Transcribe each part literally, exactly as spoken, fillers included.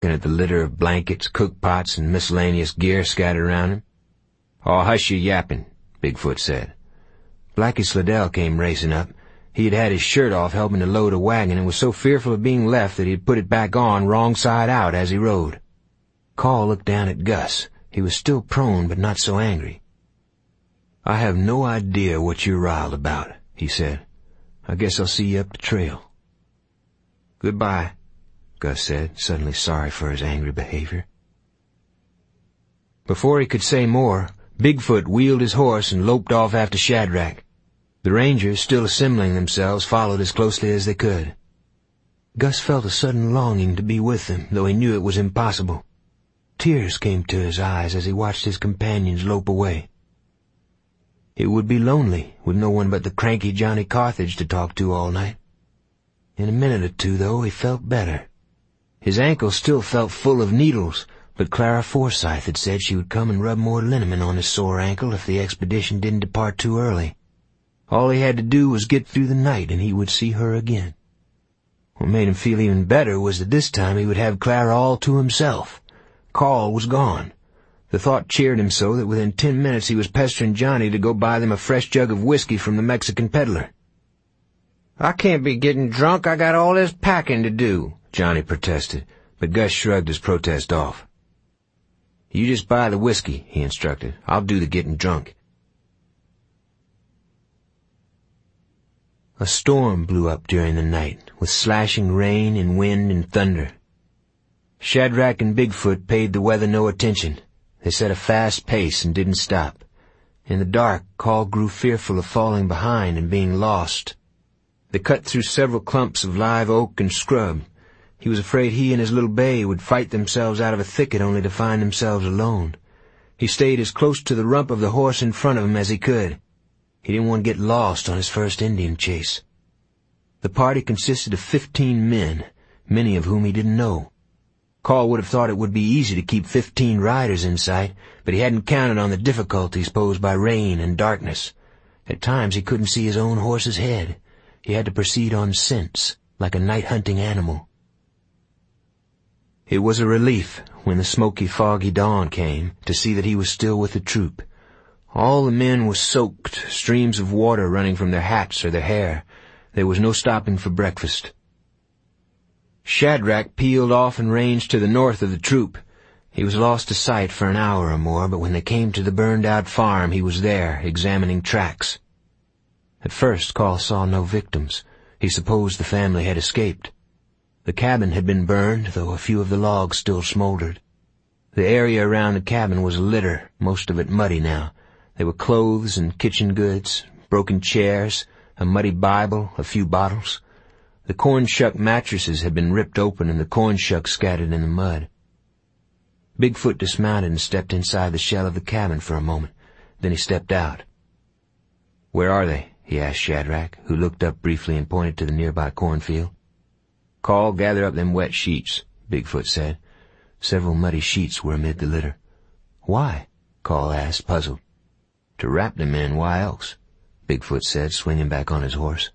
looking at the litter of blankets, cookpots, and miscellaneous gear scattered around him. "Oh, hush your yapping," Bigfoot said. Blackie Slidell came racing up. He had had his shirt off helping to load a wagon and was so fearful of being left that he had put it back on wrong side out as he rode. Call looked down at Gus. He was still prone, but not so angry. "I have no idea what you're riled about," he said. "I guess I'll see you up the trail." "Goodbye," Gus said, suddenly sorry for his angry behavior. Before he could say more, Bigfoot wheeled his horse and loped off after Shadrach. The rangers, still assembling themselves, followed as closely as they could. Gus felt a sudden longing to be with them, though he knew it was impossible. Tears came to his eyes as he watched his companions lope away. It would be lonely, with no one but the cranky Johnny Carthage to talk to all night. In a minute or two, though, he felt better. His ankle still felt full of needles, but Clara Forsythe had said she would come and rub more liniment on his sore ankle if the expedition didn't depart too early. All he had to do was get through the night, and he would see her again. What made him feel even better was that this time he would have Clara all to himself. Carl was gone. The thought cheered him so that within ten minutes he was pestering Johnny to go buy them a fresh jug of whiskey from the Mexican peddler. "I can't be getting drunk. I got all this packing to do," Johnny protested, but Gus shrugged his protest off. "You just buy the whiskey," he instructed. "I'll do the getting drunk." A storm blew up during the night, with slashing rain and wind and thunder. Shadrach and Bigfoot paid the weather no attention. They set a fast pace and didn't stop. In the dark, Call grew fearful of falling behind and being lost. They cut through several clumps of live oak and scrub. He was afraid he and his little bay would fight themselves out of a thicket only to find themselves alone. He stayed as close to the rump of the horse in front of him as he could. He didn't want to get lost on his first Indian chase. The party consisted of fifteen men, many of whom he didn't know. Call would have thought it would be easy to keep fifteen riders in sight, but he hadn't counted on the difficulties posed by rain and darkness. At times he couldn't see his own horse's head. He had to proceed on scents, like a night-hunting animal. It was a relief, when the smoky, foggy dawn came, to see that he was still with the troop. All the men were soaked, streams of water running from their hats or their hair. There was no stopping for breakfast. Shadrach peeled off and ranged to the north of the troop. He was lost to sight for an hour or more, but when they came to the burned-out farm, he was there, examining tracks. At first, Call saw no victims. He supposed the family had escaped. The cabin had been burned, though a few of the logs still smoldered. The area around the cabin was a litter, most of it muddy now. There were clothes and kitchen goods, broken chairs, a muddy Bible, a few bottles. The corn shuck mattresses had been ripped open and the corn shucks scattered in the mud. Bigfoot dismounted and stepped inside the shell of the cabin for a moment. Then he stepped out. "Where are they?" he asked Shadrach, who looked up briefly and pointed to the nearby cornfield. "Call, gather up them wet sheets," Bigfoot said. Several muddy sheets were amid the litter. "Why?" Call asked, puzzled. "To wrap them in, why else?" Bigfoot said, swinging back on his horse.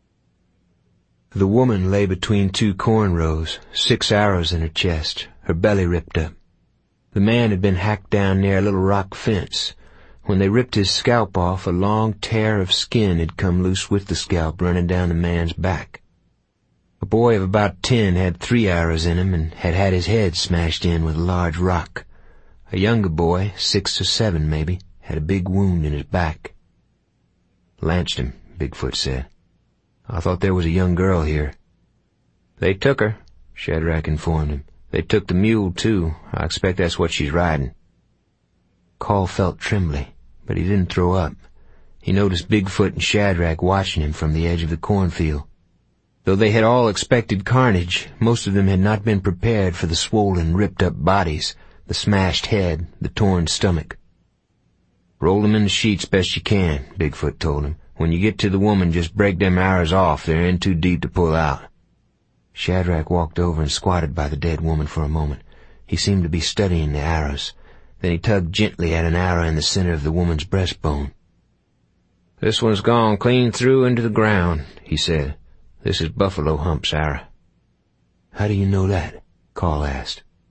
The woman lay between two corn rows, six arrows in her chest, her belly ripped up. The man had been hacked down near a little rock fence. When they ripped his scalp off, a long tear of skin had come loose with the scalp running down the man's back. A boy of about ten had three arrows in him and had had his head smashed in with a large rock. A younger boy, six or seven maybe, had a big wound in his back. "Lanced him," Bigfoot said. "I thought there was a young girl here." "They took her," Shadrach informed him. "They took the mule, too. I expect that's what she's riding." Call felt trembly, but he didn't throw up. He noticed Bigfoot and Shadrach watching him from the edge of the cornfield. Though they had all expected carnage, most of them had not been prepared for the swollen, ripped-up bodies, the smashed head, the torn stomach. "Roll them in the sheets best you can," Bigfoot told him. "When you get to the woman, just break them arrows off. They're in too deep to pull out." Shadrach walked over and squatted by the dead woman for a moment. He seemed to be studying the arrows. Then he tugged gently at an arrow in the center of the woman's breastbone. "This one's gone clean through into the ground," he said. "This is Buffalo Hump's arrow." "How do you know that?" Call asked.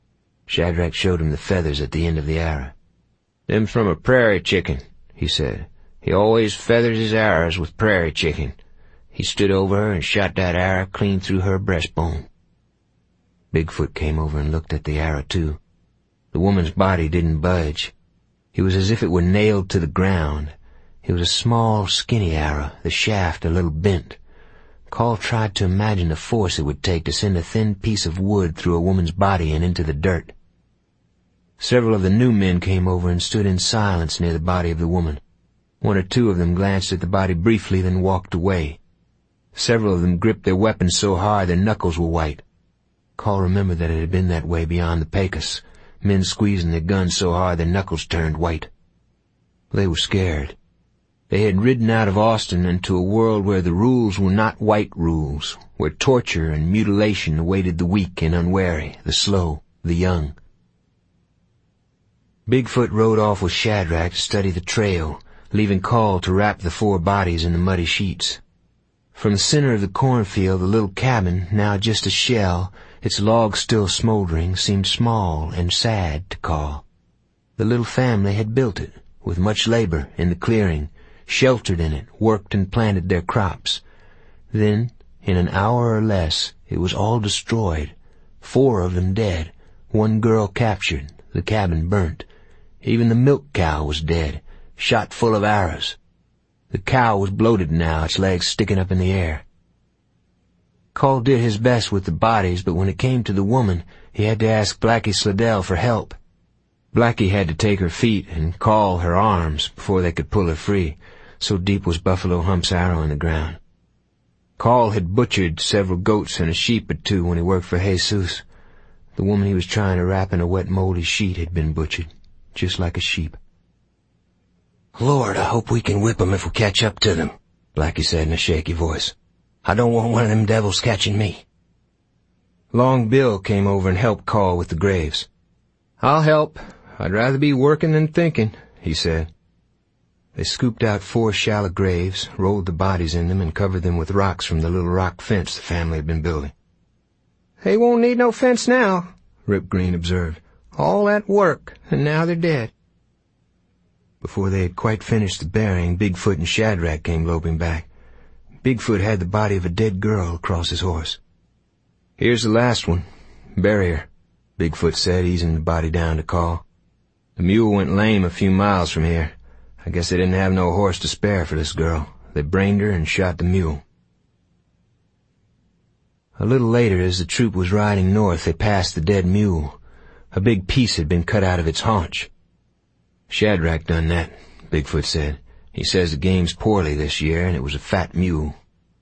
Shadrach showed him the feathers at the end of the arrow. "Them's from a prairie chicken," he said. "He always feathers his arrows with prairie chicken." He stood over her and shot that arrow clean through her breastbone. Bigfoot came over and looked at the arrow too. The woman's body didn't budge. It was as if it were nailed to the ground. It was a small, skinny arrow, the shaft a little bent. Carl tried to imagine the force it would take to send a thin piece of wood through a woman's body and into the dirt. Several of the new men came over and stood in silence near the body of the woman. One or two of them glanced at the body briefly, then walked away. Several of them gripped their weapons so hard their knuckles were white. Carl remembered that it had been that way beyond the Pecos, men squeezing their guns so hard their knuckles turned white. They were scared. They had ridden out of Austin into a world where the rules were not white rules, where torture and mutilation awaited the weak and unwary, the slow, the young. Bigfoot rode off with Shadrach to study the trail, leaving Carl to wrap the four bodies in the muddy sheets. From the center of the cornfield, the little cabin, now just a shell, its logs still smoldering, seemed small and sad to Carl. The little family had built it, with much labor, in the clearing, sheltered in it, worked and planted their crops. Then, in an hour or less, it was all destroyed. Four of them dead, one girl captured, the cabin burnt. Even the milk cow was dead, shot full of arrows. The cow was bloated now, its legs sticking up in the air. Carl did his best with the bodies, but when it came to the woman, he had to ask Blackie Slidell for help. Blackie had to take her feet and Carl her arms before they could pull her free, so deep was Buffalo Hump's arrow in the ground. Carl had butchered several goats and a sheep or two when he worked for Jesus. The woman he was trying to wrap in a wet, moldy sheet had been butchered, just like a sheep. "Lord, I hope we can whip 'em if we catch up to them," Blackie said in a shaky voice. "I don't want one of them devils catching me." Long Bill came over and helped Carl with the graves. "I'll help. I'd rather be working than thinking," he said. They scooped out four shallow graves, rolled the bodies in them, and covered them with rocks from the little rock fence the family had been building. "They won't need no fence now," Rip Green observed. "All that work, and now they're dead." Before they had quite finished the burying, Bigfoot and Shadrach came loping back. Bigfoot had the body of a dead girl across his horse. "Here's the last one. Bury her," Bigfoot said, easing the body down to Carl. "The mule went lame a few miles from here. I guess they didn't have no horse to spare for this girl. They brained her and shot the mule." A little later, as the troop was riding north, they passed the dead mule. A big piece had been cut out of its haunch. "Shadrach done that," Bigfoot said. "He says the game's poorly this year, and it was a fat mule."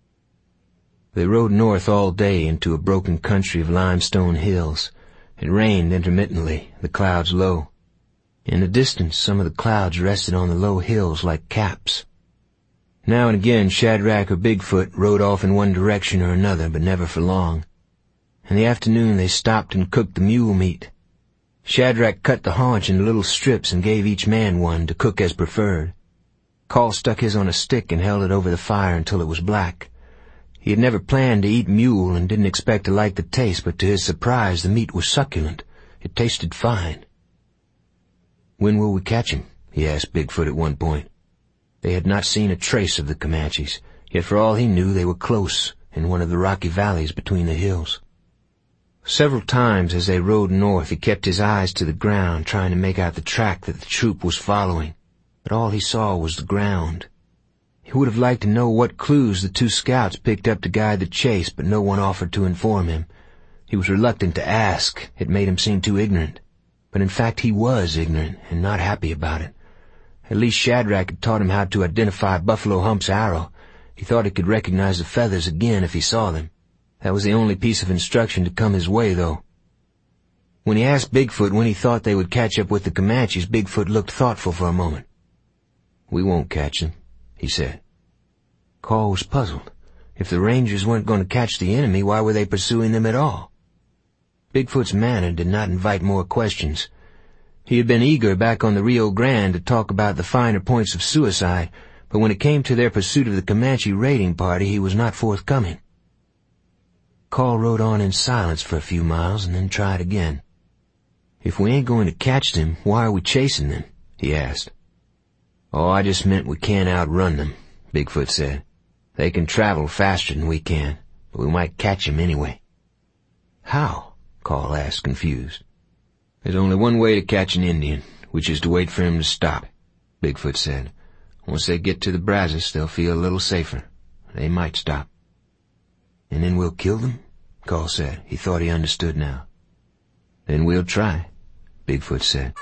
They rode north all day into a broken country of limestone hills. It rained intermittently, the clouds low. In the distance, some of the clouds rested on the low hills like caps. Now and again, Shadrach or Bigfoot rode off in one direction or another, but never for long. In the afternoon, they stopped and cooked the mule meat. Shadrach cut the haunch into little strips and gave each man one to cook as preferred. Carl stuck his on a stick and held it over the fire until it was black. He had never planned to eat mule and didn't expect to like the taste, but to his surprise the meat was succulent. It tasted fine. "When will we catch him?" he asked Bigfoot at one point. They had not seen a trace of the Comanches, yet for all he knew they were close, in one of the rocky valleys between the hills. Several times as they rode north he kept his eyes to the ground, trying to make out the track that the troop was following, but all he saw was the ground. He would have liked to know what clues the two scouts picked up to guide the chase, but no one offered to inform him. He was reluctant to ask. It made him seem too ignorant. But in fact he was ignorant, and not happy about it. At least Shadrach had taught him how to identify Buffalo Hump's arrow. He thought he could recognize the feathers again if he saw them. That was the only piece of instruction to come his way, though. When he asked Bigfoot when he thought they would catch up with the Comanches, Bigfoot looked thoughtful for a moment. "We won't catch them," he said. Carl was puzzled. If the Rangers weren't going to catch the enemy, why were they pursuing them at all? Bigfoot's manner did not invite more questions. He had been eager back on the Rio Grande to talk about the finer points of suicide, but when it came to their pursuit of the Comanche raiding party, he was not forthcoming. Carl rode on in silence for a few miles and then tried again. "If we ain't going to catch them, why are we chasing them?" he asked. "Oh, I just meant we can't outrun them," Bigfoot said. "They can travel faster than we can, but we might catch them anyway." "How?" Carl asked, confused. "There's only one way to catch an Indian, which is to wait for him to stop," Bigfoot said. "Once they get to the Brazos, they'll feel a little safer. They might stop." "And then we'll kill them?" Carl said. He thought he understood now. "Then we'll try," Bigfoot said.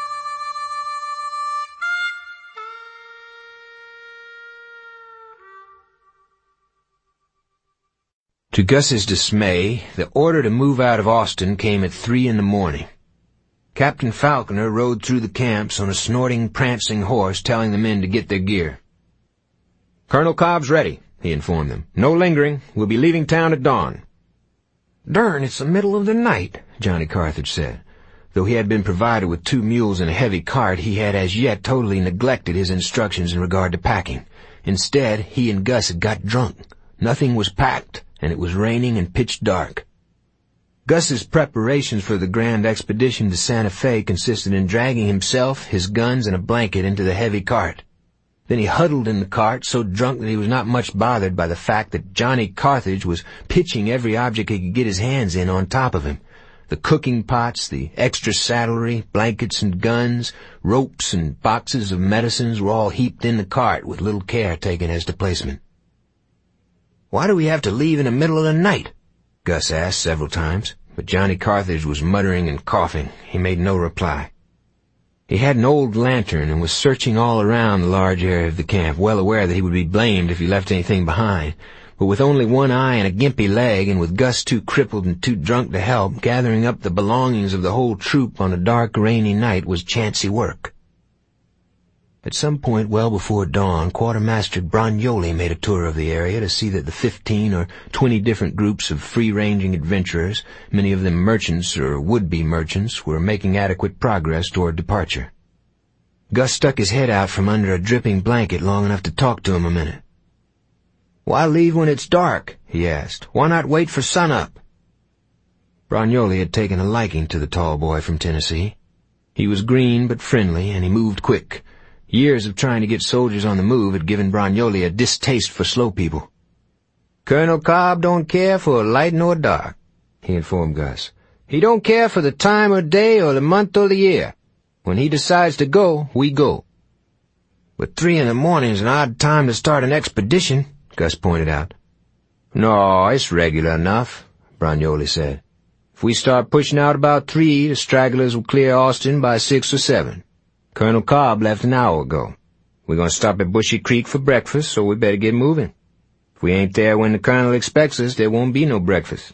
To Gus's dismay, the order to move out of Austin came at three in the morning. Captain Falconer rode through the camps on a snorting, prancing horse, telling the men to get their gear. "Colonel Cobb's ready," he informed them. "No lingering. We'll be leaving town at dawn." "Darn, it's the middle of the night," Johnny Carthage said. Though he had been provided with two mules and a heavy cart, he had as yet totally neglected his instructions in regard to packing. Instead, he and Gus had got drunk. Nothing was packed, and it was raining and pitch dark. Gus's preparations for the grand expedition to Santa Fe consisted in dragging himself, his guns, and a blanket into the heavy cart. Then he huddled in the cart, so drunk that he was not much bothered by the fact that Johnny Carthage was pitching every object he could get his hands in on top of him. The cooking pots, the extra saddlery, blankets and guns, ropes and boxes of medicines were all heaped in the cart with little care taken as to placement. "Why do we have to leave in the middle of the night?" Gus asked several times, but Johnny Carthage was muttering and coughing. He made no reply. He had an old lantern and was searching all around the large area of the camp, well aware that he would be blamed if he left anything behind. But with only one eye and a gimpy leg, and with Gus too crippled and too drunk to help, gathering up the belongings of the whole troop on a dark, rainy night was chancy work. At some point well before dawn, Quartermaster Bragnoli made a tour of the area to see that the fifteen or twenty different groups of free-ranging adventurers, many of them merchants or would-be merchants, were making adequate progress toward departure. Gus stuck his head out from under a dripping blanket long enough to talk to him a minute. "Why leave when it's dark?" he asked. "Why not wait for sunup?" Bragnoli had taken a liking to the tall boy from Tennessee. He was green but friendly, and he moved quick. Years of trying to get soldiers on the move had given Bragnoli a distaste for slow people. "Colonel Cobb don't care for light nor dark," he informed Gus. "He don't care for the time of day or the month or the year. When he decides to go, we go." "But three in the morning's an odd time to start an expedition," Gus pointed out. "No, it's regular enough," Bragnoli said. "If we start pushing out about three, the stragglers will clear Austin by six or seven. Colonel Cobb left an hour ago. We're going to stop at Bushy Creek for breakfast, so we better get moving. If we ain't there when the colonel expects us, there won't be no breakfast."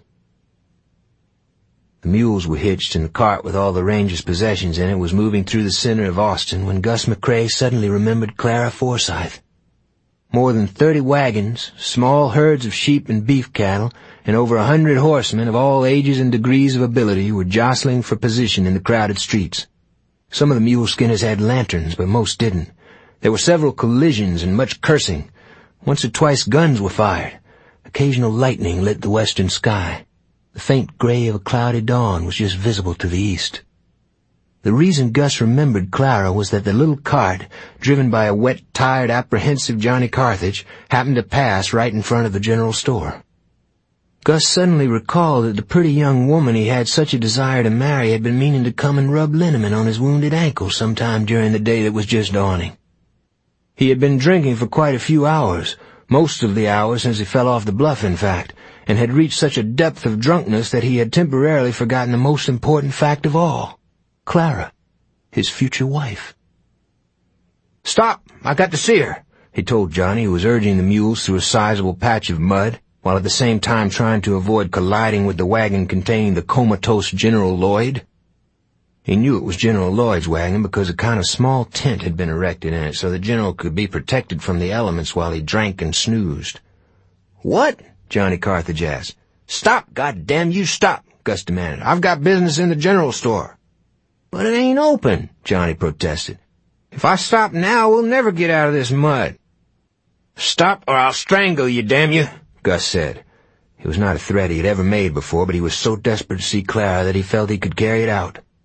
The mules were hitched, and the cart with all the ranger's possessions in it was moving through the center of Austin when Gus McCrae suddenly remembered Clara Forsythe. More than thirty wagons, small herds of sheep and beef cattle, and over a hundred horsemen of all ages and degrees of ability were jostling for position in the crowded streets. Some of the mule skinners had lanterns, but most didn't. There were several collisions and much cursing. Once or twice guns were fired. Occasional lightning lit the western sky. The faint gray of a cloudy dawn was just visible to the east. The reason Gus remembered Clara was that the little cart, driven by a wet, tired, apprehensive Johnny Carthage, happened to pass right in front of the general store. Gus suddenly recalled that the pretty young woman he had such a desire to marry had been meaning to come and rub liniment on his wounded ankle sometime during the day that was just dawning. He had been drinking for quite a few hours, most of the hours since he fell off the bluff, in fact, and had reached such a depth of drunkenness that he had temporarily forgotten the most important fact of all. Clara, his future wife. "Stop! I got to see her," he told Johnny, who was urging the mules through a sizable patch of mud, while at the same time trying to avoid colliding with the wagon containing the comatose General Lloyd. He knew it was General Lloyd's wagon because a kind of small tent had been erected in it so the General could be protected from the elements while he drank and snoozed. "What?" Johnny Carthage asked. "Stop, goddamn you, stop," Gus demanded. "I've got business in the general store." "But it ain't open," Johnny protested. "If I stop now, we'll never get out of this mud." "Stop or I'll strangle you, damn you," Gus said. It was not a threat he had ever made before, but he was so desperate to see Clara that he felt he could carry it out.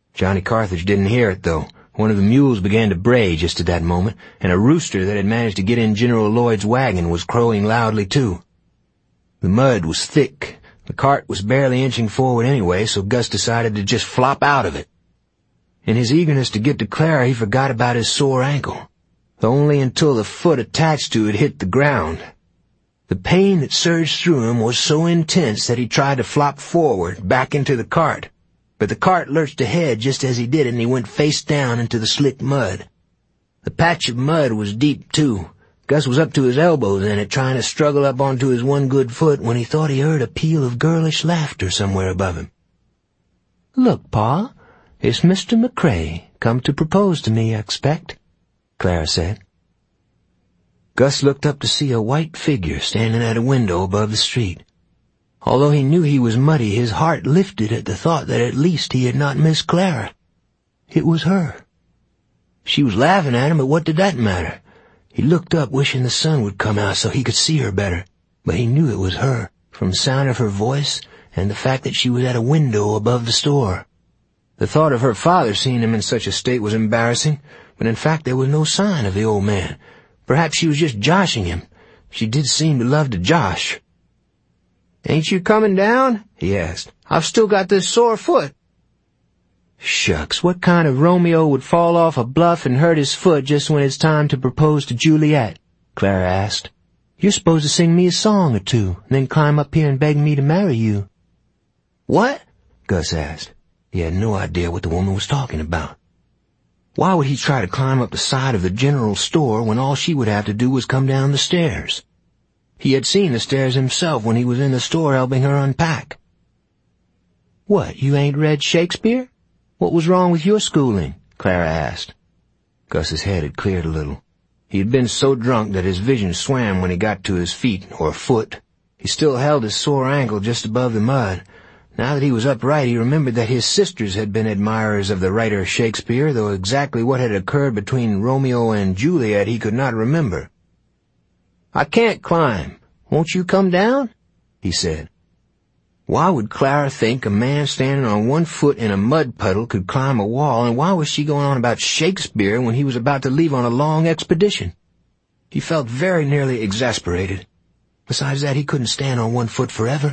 Johnny Carthage didn't hear it, though. One of the mules began to bray just at that moment, and a rooster that had managed to get in General Lloyd's wagon was crowing loudly, too. The mud was thick. The cart was barely inching forward anyway, so Gus decided to just flop out of it. In his eagerness to get to Clara, he forgot about his sore ankle, though only until the foot attached to it hit the ground. The pain that surged through him was so intense that he tried to flop forward, back into the cart. But the cart lurched ahead just as he did it, and he went face down into the slick mud. The patch of mud was deep, too. Gus was up to his elbows in it, trying to struggle up onto his one good foot, when he thought he heard a peal of girlish laughter somewhere above him. "Look, Pa, it's Mister McCrae, come to propose to me, I expect," Clara said. Gus looked up to see a white figure standing at a window above the street. Although he knew he was muddy, his heart lifted at the thought that at least he had not missed Clara. It was her. She was laughing at him, but what did that matter? He looked up, wishing the sun would come out so he could see her better, but he knew it was her, from the sound of her voice and the fact that she was at a window above the store. The thought of her father seeing him in such a state was embarrassing, but in fact there was no sign of the old man. Perhaps she was just joshing him. She did seem to love to josh. "Ain't you coming down?" he asked. "I've still got this sore foot." "Shucks, what kind of Romeo would fall off a bluff and hurt his foot just when it's time to propose to Juliet?" Clara asked. "You're supposed to sing me a song or two, then climb up here and beg me to marry you." "What?" Gus asked. He had no idea what the woman was talking about. Why would he try to climb up the side of the general store when all she would have to do was come down the stairs? He had seen the stairs himself when he was in the store helping her unpack. "What, you ain't read Shakespeare? What was wrong with your schooling?" Clara asked. Gus's head had cleared a little. He had been so drunk that his vision swam when he got to his feet, or foot. He still held his sore ankle just above the mud. Now that he was upright, he remembered that his sisters had been admirers of the writer Shakespeare, though exactly what had occurred between Romeo and Juliet he could not remember. "I can't climb. Won't you come down?" he said. Why would Clara think a man standing on one foot in a mud puddle could climb a wall, and why was she going on about Shakespeare when he was about to leave on a long expedition? He felt very nearly exasperated. Besides that, he couldn't stand on one foot forever.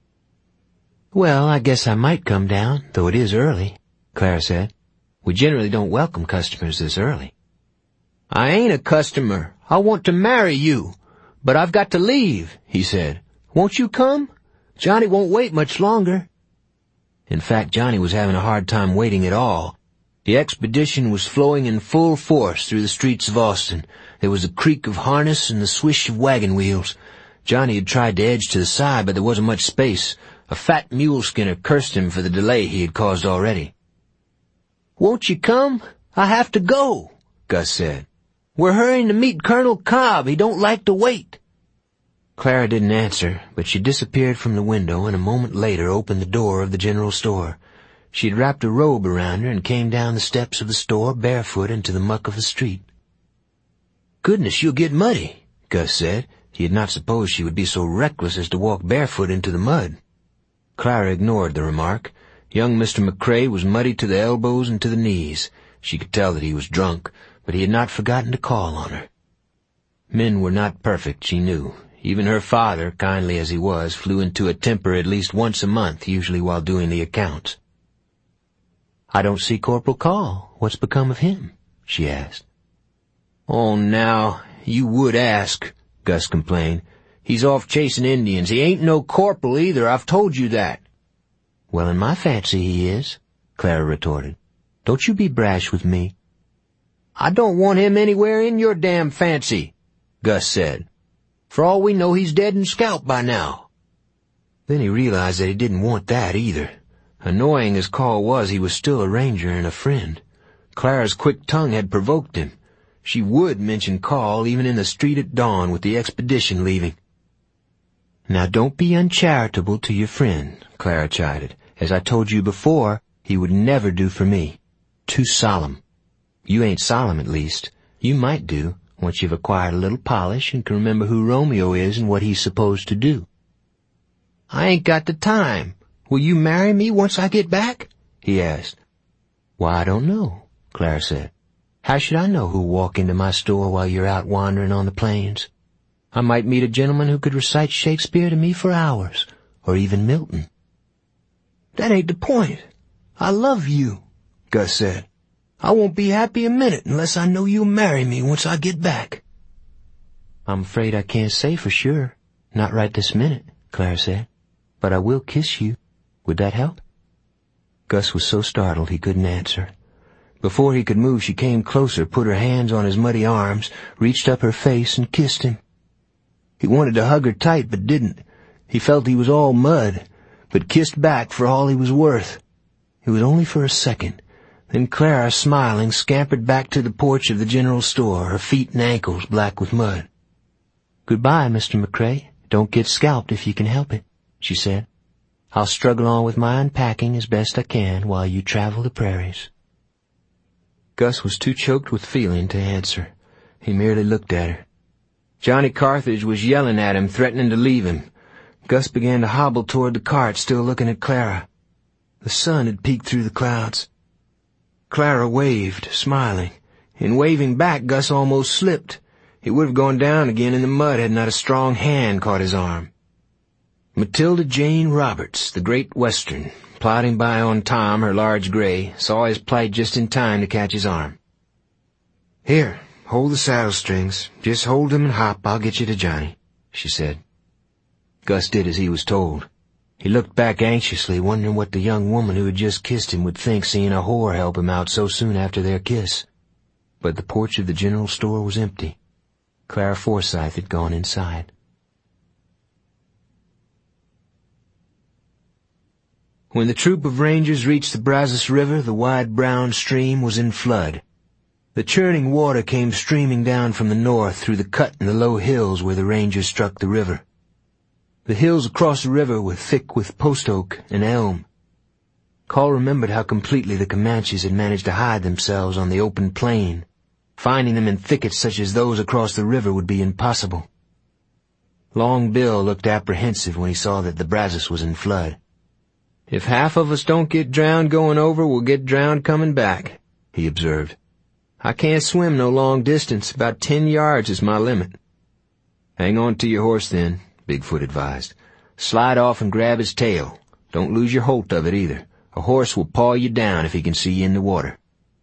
"Well, I guess I might come down, though it is early," Clara said. "We generally don't welcome customers this early." "I ain't a customer. I want to marry you. But I've got to leave," he said. "Won't you come? Johnny won't wait much longer." In fact, Johnny was having a hard time waiting at all. The expedition was flowing in full force through the streets of Austin. There was the creak of harness and the swish of wagon wheels. Johnny had tried to edge to the side, but there wasn't much space. A fat mule skinner cursed him for the delay he had caused already. "Won't you come? I have to go," Gus said. "We're hurrying to meet Colonel Cobb. He don't like to wait." Clara didn't answer, but she disappeared from the window and a moment later opened the door of the general store. She had wrapped a robe around her and came down the steps of the store barefoot into the muck of the street. "Goodness, you'll get muddy," Gus said. He had not supposed she would be so reckless as to walk barefoot into the mud. Clara ignored the remark. Young Mister McCrae was muddy to the elbows and to the knees. She could tell that he was drunk, but he had not forgotten to call on her. Men were not perfect, she knew. Even her father, kindly as he was, flew into a temper at least once a month, usually while doing the accounts. "I don't see Corporal Call. What's become of him?" she asked. "Oh, now, you would ask," Gus complained. "He's off chasing Indians. He ain't no corporal either, I've told you that." "Well, in my fancy he is," Clara retorted. "Don't you be brash with me." "I don't want him anywhere in your damn fancy," Gus said. "For all we know, he's dead and scalped by now." Then he realized that he didn't want that either. Annoying as Call was, he was still a ranger and a friend. Clara's quick tongue had provoked him. She would mention Call even in the street at dawn with the expedition leaving. "Now don't be uncharitable to your friend," Clara chided. "As I told you before, he would never do for me. Too solemn. You ain't solemn, at least. You might do, once you've acquired a little polish and can remember who Romeo is and what he's supposed to do." "I ain't got the time. Will you marry me once I get back?" he asked. "Why, I don't know," Clara said. "How should I know who'll walk into my store while you're out wandering on the plains? I might meet a gentleman who could recite Shakespeare to me for hours, or even Milton." "That ain't the point. I love you," Gus said. "I won't be happy a minute unless I know you'll marry me once I get back." "I'm afraid I can't say for sure. Not right this minute," Clara said. "But I will kiss you. Would that help?" Gus was so startled he couldn't answer. Before he could move, she came closer, put her hands on his muddy arms, reached up her face and kissed him. He wanted to hug her tight, but didn't. He felt he was all mud, but kissed back for all he was worth. It was only for a second. Then Clara, smiling, scampered back to the porch of the general store, her feet and ankles black with mud. "Goodbye, Mister McCrae. Don't get scalped if you can help it," she said. "I'll struggle on with my unpacking as best I can while you travel the prairies." Gus was too choked with feeling to answer. He merely looked at her. Johnny Carthage was yelling at him, threatening to leave him. Gus began to hobble toward the cart, still looking at Clara. The sun had peeked through the clouds. Clara waved, smiling. In waving back, Gus almost slipped. He would have gone down again in the mud had not a strong hand caught his arm. Matilda Jane Roberts, the great Western, plodding by on Tom, her large gray, saw his plight just in time to catch his arm. "Here, hold the saddle strings. Just hold them and hop. I'll get you to Johnny," she said. Gus did as he was told. He looked back anxiously, wondering what the young woman who had just kissed him would think seeing a whore help him out so soon after their kiss. But the porch of the general store was empty. Clara Forsythe had gone inside. When the troop of rangers reached the Brazos River, the wide brown stream was in flood. The churning water came streaming down from the north through the cut in the low hills where the rangers struck the river. The hills across the river were thick with post oak and elm. Call remembered how completely the Comanches had managed to hide themselves on the open plain. Finding them in thickets such as those across the river would be impossible. Long Bill looked apprehensive when he saw that the Brazos was in flood. "If half of us don't get drowned going over, we'll get drowned coming back," he observed. "I can't swim no long distance. About ten yards is my limit." "Hang on to your horse, then," Bigfoot advised. "Slide off and grab his tail. Don't lose your holt of it, either. A horse will paw you down if he can see you in the water."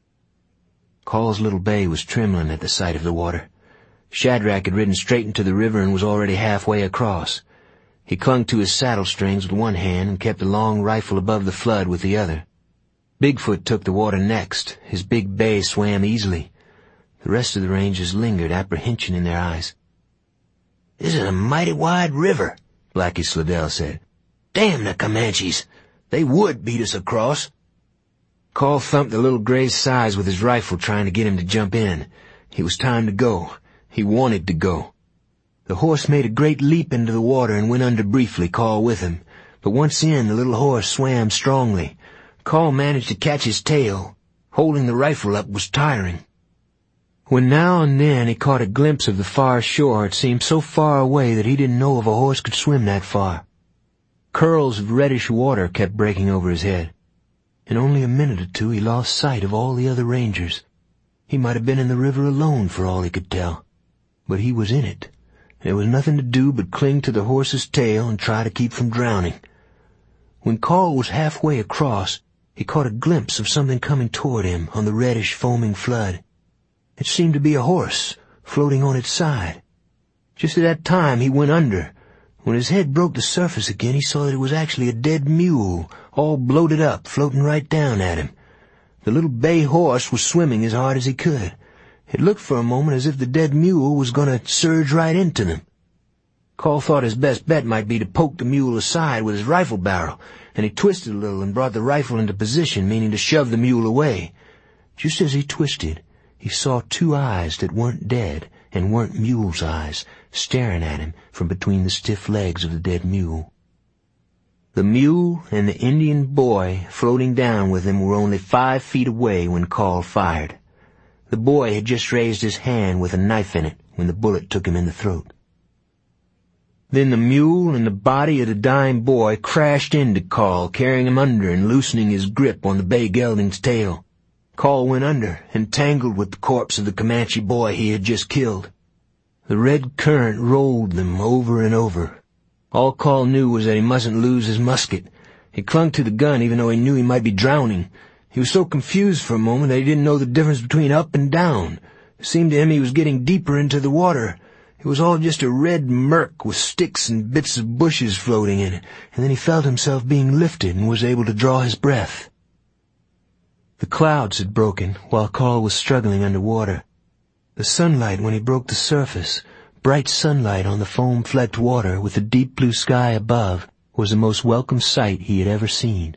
Call's little bay was trembling at the sight of the water. Shadrach had ridden straight into the river and was already halfway across. He clung to his saddle strings with one hand and kept a long rifle above the flood with the other. Bigfoot took the water next. His big bay swam easily. The rest of the rangers lingered, apprehension in their eyes. "This is a mighty wide river," Blackie Slidell said. "Damn the Comanches! They would beat us across." Call thumped the little gray's sides with his rifle, trying to get him to jump in. It was time to go. He wanted to go. The horse made a great leap into the water and went under briefly, Call with him. But once in, the little horse swam strongly. Call managed to catch his tail. Holding the rifle up was tiring. When now and then he caught a glimpse of the far shore, it seemed so far away that he didn't know if a horse could swim that far. Curls of reddish water kept breaking over his head. In only a minute or two he lost sight of all the other rangers. He might have been in the river alone for all he could tell. But he was in it. There was nothing to do but cling to the horse's tail and try to keep from drowning. When Call was halfway across, he caught a glimpse of something coming toward him on the reddish foaming flood. It seemed to be a horse, floating on its side. Just at that time he went under. When his head broke the surface again, he saw that it was actually a dead mule, all bloated up, floating right down at him. The little bay horse was swimming as hard as he could. It looked for a moment as if the dead mule was going to surge right into them. Call thought his best bet might be to poke the mule aside with his rifle barrel, and he twisted a little and brought the rifle into position, meaning to shove the mule away. Just as he twisted, he saw two eyes that weren't dead and weren't mule's eyes, staring at him from between the stiff legs of the dead mule. The mule and the Indian boy floating down with him were only five feet away when Call fired. The boy had just raised his hand with a knife in it when the bullet took him in the throat. Then the mule and the body of the dying boy crashed into Call, carrying him under and loosening his grip on the bay gelding's tail. Call went under, entangled with the corpse of the Comanche boy he had just killed. The red current rolled them over and over. All Call knew was that he mustn't lose his musket. He clung to the gun even though he knew he might be drowning. He was so confused for a moment that he didn't know the difference between up and down. It seemed to him he was getting deeper into the water. It was all just a red murk with sticks and bits of bushes floating in it, and then he felt himself being lifted and was able to draw his breath. The clouds had broken while Call was struggling underwater. The sunlight, when he broke the surface, bright sunlight on the foam-flecked water with the deep blue sky above, was the most welcome sight he had ever seen.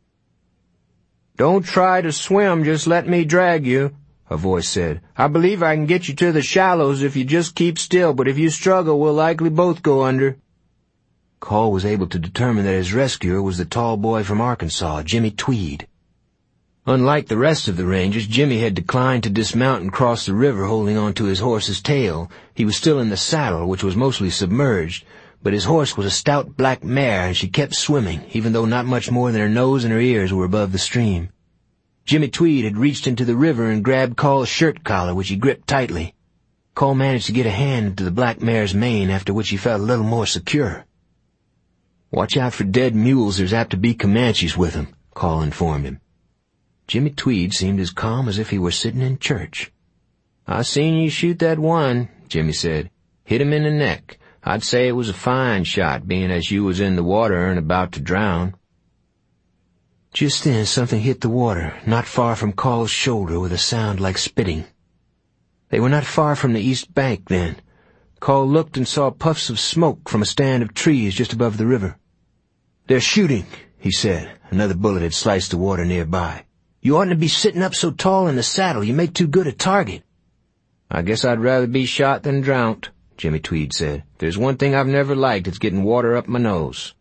"Don't try to swim, just let me drag you," a voice said. "I believe I can get you to the shallows if you just keep still, but if you struggle, we'll likely both go under." Call was able to determine that his rescuer was the tall boy from Arkansas, Jimmy Tweed. Unlike the rest of the Rangers, Jimmy had declined to dismount and cross the river holding onto his horse's tail. He was still in the saddle, which was mostly submerged, but his horse was a stout black mare, and she kept swimming, even though not much more than her nose and her ears were above the stream. Jimmy Tweed had reached into the river and grabbed Call's shirt collar, which he gripped tightly. Call managed to get a hand into the black mare's mane, after which he felt a little more secure. "Watch out for dead mules, there's apt to be Comanches with them," Call informed him. Jimmy Tweed seemed as calm as if he were sitting in church. "I seen you shoot that one," Jimmy said. "Hit him in the neck. I'd say it was a fine shot, being as you was in the water and about to drown." Just then something hit the water, not far from Call's shoulder, with a sound like spitting. They were not far from the east bank then. Call looked and saw puffs of smoke from a stand of trees just above the river. "They're shooting," he said. Another bullet had sliced the water nearby. "You oughtn't to be sitting up so tall in the saddle. You make too good a target." "I guess I'd rather be shot than drowned," Jimmy Tweed said. "If there's one thing I've never liked, it's getting water up my nose."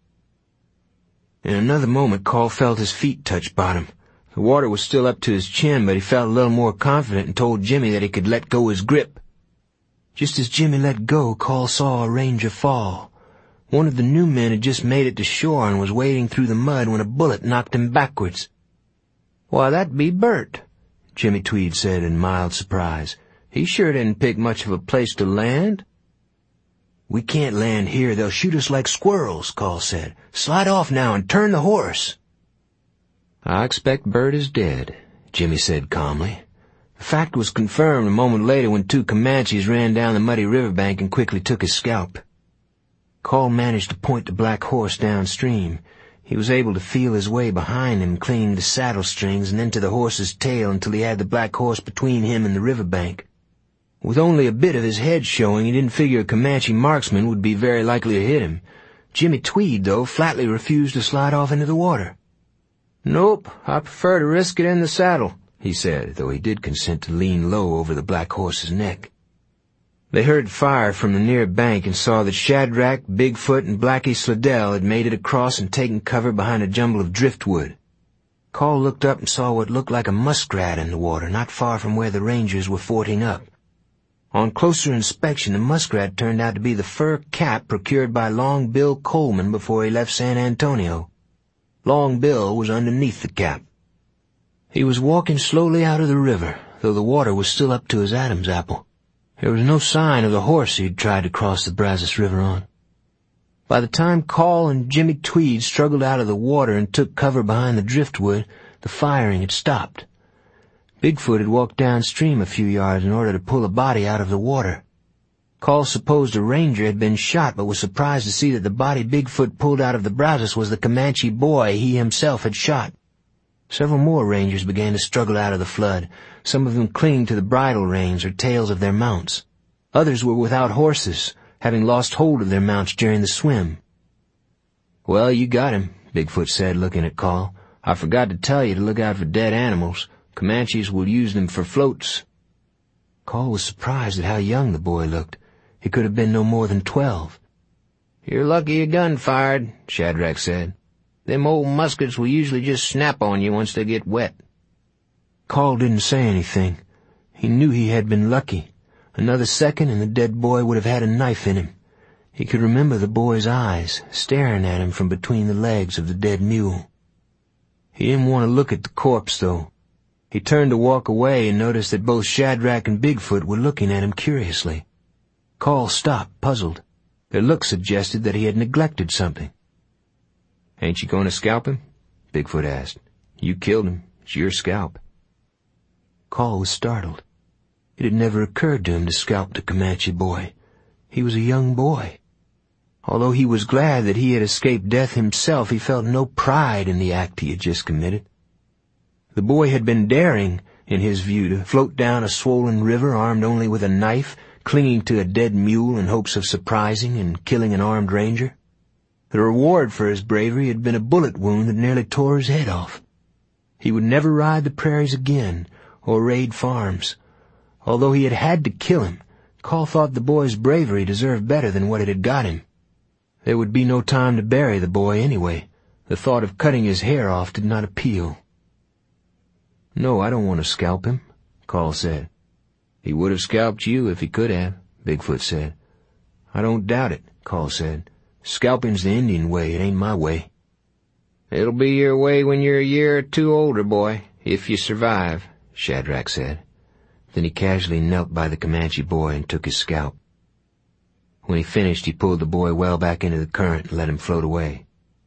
In another moment, Call felt his feet touch bottom. The water was still up to his chin, but he felt a little more confident and told Jimmy that he could let go his grip. Just as Jimmy let go, Call saw a ranger fall. One of the new men had just made it to shore and was wading through the mud when a bullet knocked him backwards. "Why, that'd be Bert," Jimmy Tweed said in mild surprise. "He sure didn't pick much of a place to land." "We can't land here. They'll shoot us like squirrels," Call said. "Slide off now and turn the horse." "I expect Bert is dead," Jimmy said calmly. The fact was confirmed a moment later when two Comanches ran down the muddy riverbank and quickly took his scalp. Call managed to point the black horse downstream. He was able to feel his way behind him, clinging to saddle strings and then to the horse's tail until he had the black horse between him and the riverbank. With only a bit of his head showing, he didn't figure a Comanche marksman would be very likely to hit him. Jimmy Tweed, though, flatly refused to slide off into the water. "Nope, I prefer to risk it in the saddle," he said, though he did consent to lean low over the black horse's neck. They heard fire from the near bank and saw that Shadrach, Bigfoot, and Blackie Slidell had made it across and taken cover behind a jumble of driftwood. Call looked up and saw what looked like a muskrat in the water, not far from where the Rangers were forting up. On closer inspection, the muskrat turned out to be the fur cap procured by Long Bill Coleman before he left San Antonio. Long Bill was underneath the cap. He was walking slowly out of the river, though the water was still up to his Adam's apple. There was no sign of the horse he had tried to cross the Brazos River on. By the time Call and Jimmy Tweed struggled out of the water and took cover behind the driftwood, the firing had stopped. Bigfoot had walked downstream a few yards in order to pull a body out of the water. Call supposed a ranger had been shot, but was surprised to see that the body Bigfoot pulled out of the Brazos was the Comanche boy he himself had shot. Several more rangers began to struggle out of the flood, some of them clinging to the bridle reins or tails of their mounts. Others were without horses, having lost hold of their mounts during the swim. "Well, you got him," Bigfoot said, looking at Call. "I forgot to tell you to look out for dead animals. Comanches will use them for floats." Call was surprised at how young the boy looked. He could have been no more than twelve. "You're lucky your gun fired," Shadrach said. "Them old muskets will usually just snap on you once they get wet." Call didn't say anything. He knew he had been lucky. Another second and the dead boy would have had a knife in him. He could remember the boy's eyes, staring at him from between the legs of the dead mule. He didn't want to look at the corpse, though. He turned to walk away and noticed that both Shadrach and Bigfoot were looking at him curiously. Call stopped, puzzled. Their look suggested that he had neglected something. "Ain't you going to scalp him?" Bigfoot asked. "You killed him. It's your scalp." Call was startled. It had never occurred to him to scalp the Comanche boy. He was a young boy. Although he was glad that he had escaped death himself, he felt no pride in the act he had just committed. The boy had been daring, in his view, to float down a swollen river armed only with a knife, clinging to a dead mule in hopes of surprising and killing an armed ranger. The reward for his bravery had been a bullet wound that nearly tore his head off. He would never ride the prairies again, or raid farms. Although he had had to kill him, Call thought the boy's bravery deserved better than what it had got him. There would be no time to bury the boy anyway. The thought of cutting his hair off did not appeal. "No, I don't want to scalp him," Call said. "He would have scalped you if he could have," Bigfoot said. "I don't doubt it," Call said. "Scalping's the Indian way, it ain't my way." "It'll be your way when you're a year or two older, boy, if you survive," Shadrach said. Then he casually knelt by the Comanche boy and took his scalp. When he finished, he pulled the boy well back into the current and let him float away.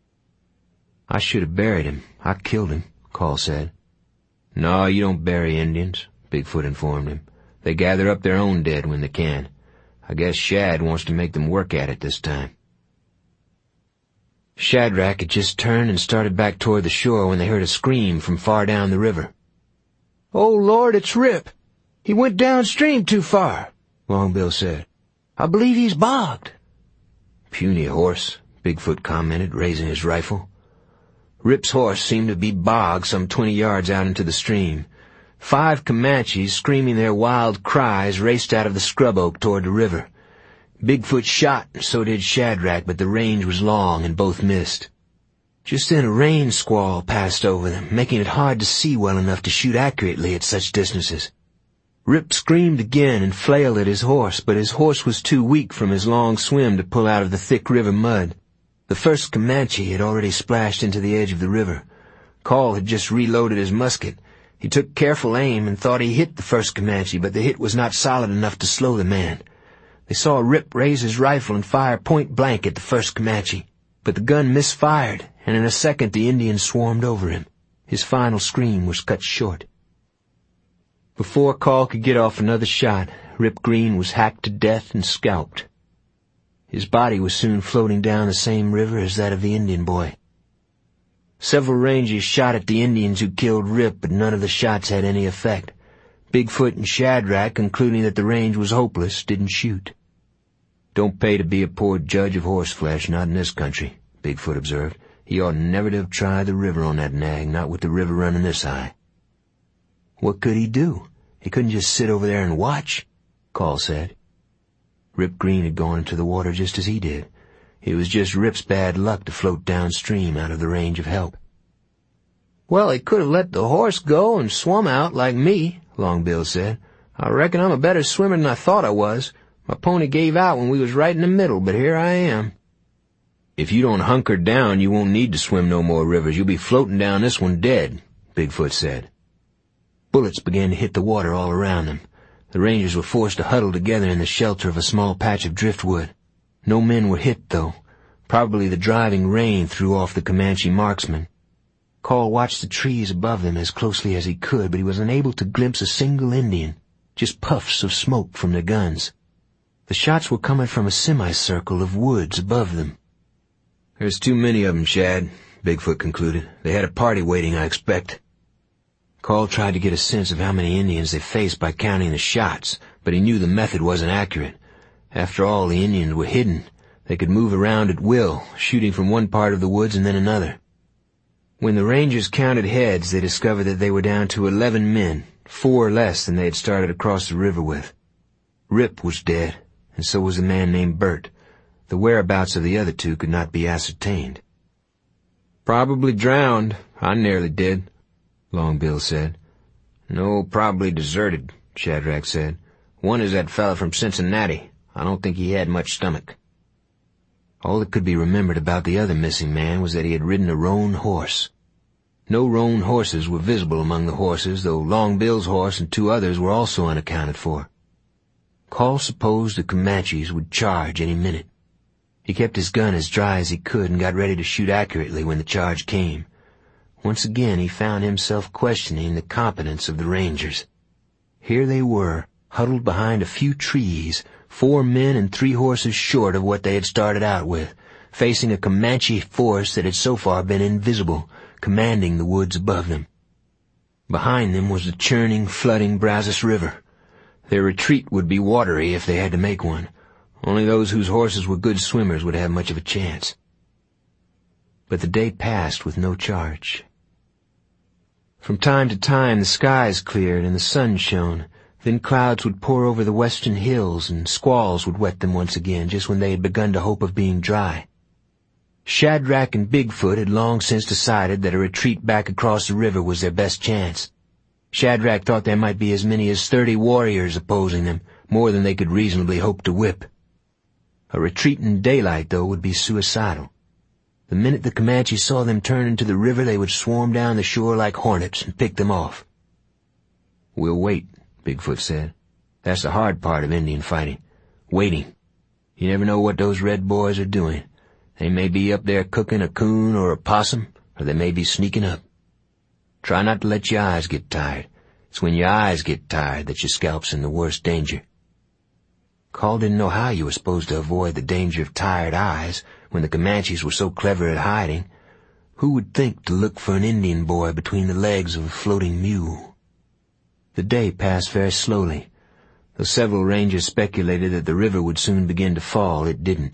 "I should have buried him. I killed him," Call said. "No, you don't bury Indians," Bigfoot informed him. "They gather up their own dead when they can. I guess Shad wants to make them work at it this time." Shadrach had just turned and started back toward the shore when they heard a scream from far down the river. "Oh, Lord, it's Rip. He went downstream too far," Longbill said. "I believe he's bogged." "Puny horse," Bigfoot commented, raising his rifle. Rip's horse seemed to be bogged some twenty yards out into the stream. Five Comanches, screaming their wild cries, raced out of the scrub oak toward the river. Bigfoot shot, and so did Shadrach, but the range was long and both missed. Just then a rain squall passed over them, making it hard to see well enough to shoot accurately at such distances. Rip screamed again and flailed at his horse, but his horse was too weak from his long swim to pull out of the thick river mud. The first Comanche had already splashed into the edge of the river. Call had just reloaded his musket. He took careful aim and thought he hit the first Comanche, but the hit was not solid enough to slow the man. They saw Rip raise his rifle and fire point blank at the first Comanche, but the gun misfired, and in a second the Indian swarmed over him. His final scream was cut short. Before Call could get off another shot, Rip Green was hacked to death and scalped. His body was soon floating down the same river as that of the Indian boy. Several rangers shot at the Indians who killed Rip, but none of the shots had any effect. Bigfoot and Shadrach, concluding that the range was hopeless, didn't shoot. "Don't pay to be a poor judge of horseflesh, not in this country," Bigfoot observed. "He ought never to have tried the river on that nag, not with the river running this high." "What could he do? He couldn't just sit over there and watch," Call said. Rip Green had gone into the water just as he did. It was just Rip's bad luck to float downstream out of the range of help. "Well, he could have let the horse go and swum out like me," Longbill said. "I reckon I'm a better swimmer than I thought I was. My pony gave out when we was right in the middle, but here I am." "If you don't hunker down, you won't need to swim no more rivers. You'll be floating down this one dead," Bigfoot said. Bullets began to hit the water all around them. The rangers were forced to huddle together in the shelter of a small patch of driftwood. No men were hit, though. Probably the driving rain threw off the Comanche marksmen. Call watched the trees above them as closely as he could, but he was unable to glimpse a single Indian, just puffs of smoke from their guns. The shots were coming from a semicircle of woods above them. "There's too many of them, Shad," Bigfoot concluded. "They had a party waiting, I expect." Call tried to get a sense of how many Indians they faced by counting the shots, but he knew the method wasn't accurate. After all, the Indians were hidden. They could move around at will, shooting from one part of the woods and then another. When the rangers counted heads, they discovered that they were down to eleven men, four less than they had started across the river with. Rip was dead, and so was a man named Bert. The whereabouts of the other two could not be ascertained. "Probably drowned. I nearly did," Longbill said. "No, probably deserted," Shadrach said. "One is that fella from Cincinnati. I don't think he had much stomach." All that could be remembered about the other missing man was that he had ridden a roan horse. No roan horses were visible among the horses, though Long Bill's horse and two others were also unaccounted for. Call supposed the Comanches would charge any minute. He kept his gun as dry as he could and got ready to shoot accurately when the charge came. Once again he found himself questioning the competence of the Rangers. Here they were, huddled behind a few trees, four men and three horses short of what they had started out with, facing a Comanche force that had so far been invisible, commanding the woods above them. Behind them was the churning, flooding Brazos River. Their retreat would be watery if they had to make one. Only those whose horses were good swimmers would have much of a chance. But the day passed with no charge. From time to time the skies cleared and the sun shone. Then clouds would pour over the western hills and squalls would wet them once again, just when they had begun to hope of being dry. Shadrach and Bigfoot had long since decided that a retreat back across the river was their best chance. Shadrach thought there might be as many as thirty warriors opposing them, more than they could reasonably hope to whip. A retreat in daylight, though, would be suicidal. The minute the Comanches saw them turn into the river, they would swarm down the shore like hornets and pick them off. "We'll wait," Bigfoot said. "That's the hard part of Indian fighting. Waiting. You never know what those red boys are doing. They may be up there cooking a coon or a possum, or they may be sneaking up. Try not to let your eyes get tired. It's when your eyes get tired that your scalp's in the worst danger." Call didn't know how you were supposed to avoid the danger of tired eyes when the Comanches were so clever at hiding. Who would think to look for an Indian boy between the legs of a floating mule? The day passed very slowly. Though several rangers speculated that the river would soon begin to fall, it didn't.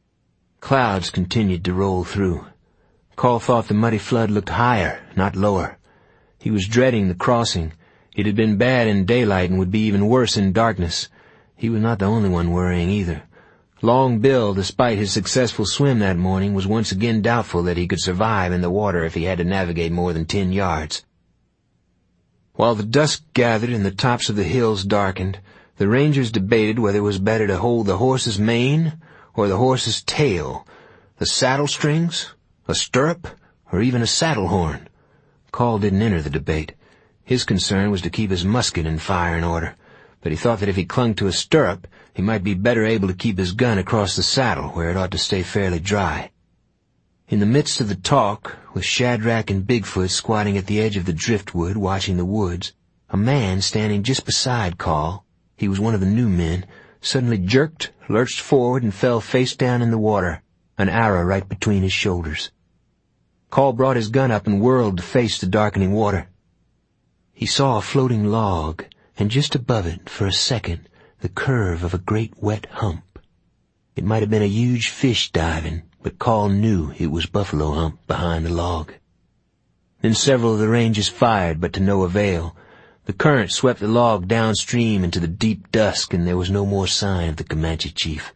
Clouds continued to roll through. Call thought the muddy flood looked higher, not lower. He was dreading the crossing. It had been bad in daylight and would be even worse in darkness. He was not the only one worrying either. Long Bill, despite his successful swim that morning, was once again doubtful that he could survive in the water if he had to navigate more than ten yards. While the dusk gathered and the tops of the hills darkened, the rangers debated whether it was better to hold the horse's mane or the horse's tail, the saddle strings, a stirrup, or even a saddle horn. Call didn't enter the debate. His concern was to keep his musket and fire in order, but he thought that if he clung to a stirrup, he might be better able to keep his gun across the saddle, where it ought to stay fairly dry. In the midst of the talk, with Shadrach and Bigfoot squatting at the edge of the driftwood watching the woods, a man standing just beside Call, he was one of the new men, suddenly jerked, lurched forward, and fell face down in the water, an arrow right between his shoulders. Call brought his gun up and whirled to face the darkening water. He saw a floating log, and just above it, for a second, the curve of a great wet hump. It might have been a huge fish diving, but Call knew it was Buffalo Hump behind the log. Then several of the rangers fired, but to no avail. The current swept the log downstream into the deep dusk, and there was no more sign of the Comanche chief.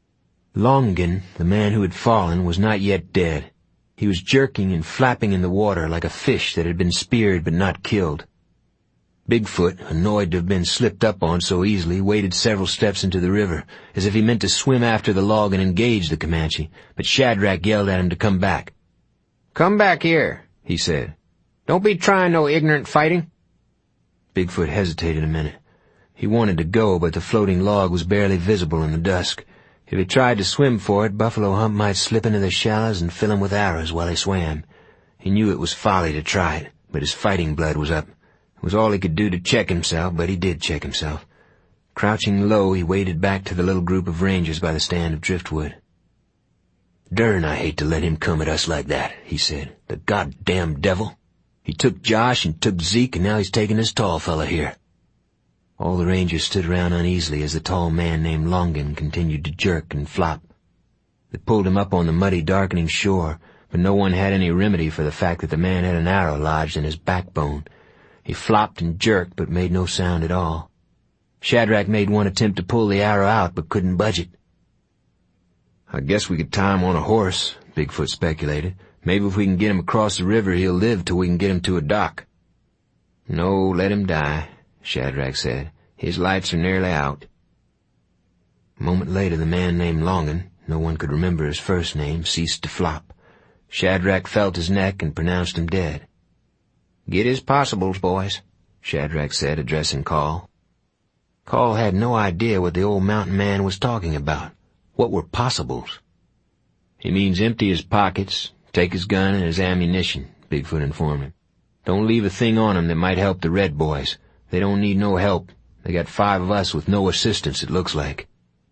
Longan, the man who had fallen, was not yet dead. He was jerking and flapping in the water like a fish that had been speared but not killed. Bigfoot, annoyed to have been slipped up on so easily, waded several steps into the river, as if he meant to swim after the log and engage the Comanche, but Shadrach yelled at him to come back. "Come back here," he said. "Don't be trying no ignorant fighting." Bigfoot hesitated a minute. He wanted to go, but the floating log was barely visible in the dusk. If he tried to swim for it, Buffalo Hump might slip into the shallows and fill him with arrows while he swam. He knew it was folly to try it, but his fighting blood was up. It was all he could do to check himself, but he did check himself. Crouching low, he waded back to the little group of rangers by the stand of driftwood. "Dern I hate to let him come at us like that," he said. "The goddamn devil. He took Josh and took Zeke, and now he's taking this tall fella here." All the rangers stood around uneasily as the tall man named Longan continued to jerk and flop. They pulled him up on the muddy, darkening shore, but no one had any remedy for the fact that the man had an arrow lodged in his backbone. He flopped and jerked, but made no sound at all. Shadrach made one attempt to pull the arrow out, but couldn't budge it. "I guess we could tie him on a horse," Bigfoot speculated. "Maybe if we can get him across the river, he'll live till we can get him to a dock." "No, let him die," Shadrach said. "His lights are nearly out." A moment later, the man named Longan, no one could remember his first name, ceased to flop. Shadrach felt his neck and pronounced him dead. Get his possibles, boys, Shadrach said, addressing Call. Call had no idea what the old mountain man was talking about. What were possibles? He means empty his pockets, take his gun and his ammunition, Bigfoot informed him. Don't leave a thing on him that might help the Red Boys. They don't need no help. They got five of us with no assistance, it looks like.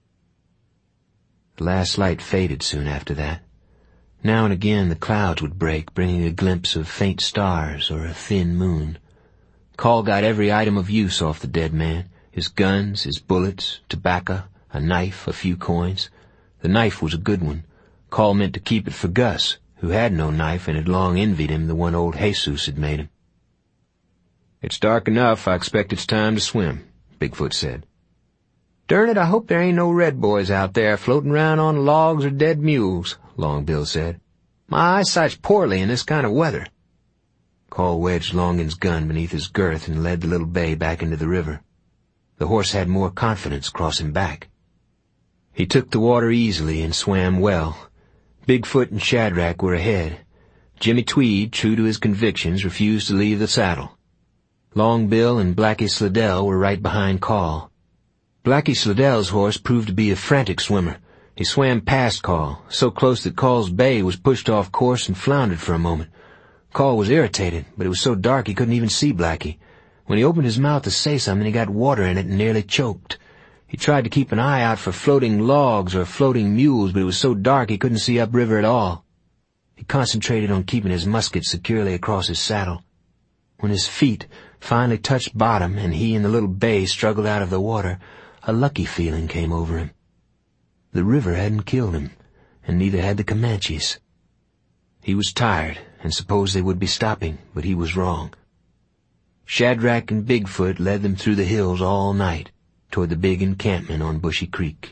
The last light faded soon after that. Now and again the clouds would break, bringing a glimpse of faint stars or a thin moon. Call got every item of use off the dead man. His guns, his bullets, tobacco, a knife, a few coins. The knife was a good one. Call meant to keep it for Gus, who had no knife and had long envied him the one old Jesus had made him. It's dark enough. I expect it's time to swim, Bigfoot said. Darn it, I hope there ain't no Red Boys out there floating around on logs or dead mules, Long Bill said. My eyesight's poorly in this kind of weather. Call wedged Longin's gun beneath his girth and led the little bay back into the river. The horse had more confidence crossing back. He took the water easily and swam well. Bigfoot and Shadrach were ahead. Jimmy Tweed, true to his convictions, refused to leave the saddle. Long Bill and Blackie Slidell were right behind Call. Blackie Slidell's horse proved to be a frantic swimmer. He swam past Call, so close that Call's bay was pushed off course and floundered for a moment. Call was irritated, but it was so dark he couldn't even see Blackie. When he opened his mouth to say something, he got water in it and nearly choked. He tried to keep an eye out for floating logs or floating mules, but it was so dark he couldn't see upriver at all. He concentrated on keeping his musket securely across his saddle. When his feet finally touched bottom and he and the little bay struggled out of the water, a lucky feeling came over him. The river hadn't killed him, and neither had the Comanches. He was tired and supposed they would be stopping, but he was wrong. Shadrach and Bigfoot led them through the hills all night, toward the big encampment on Bushy Creek.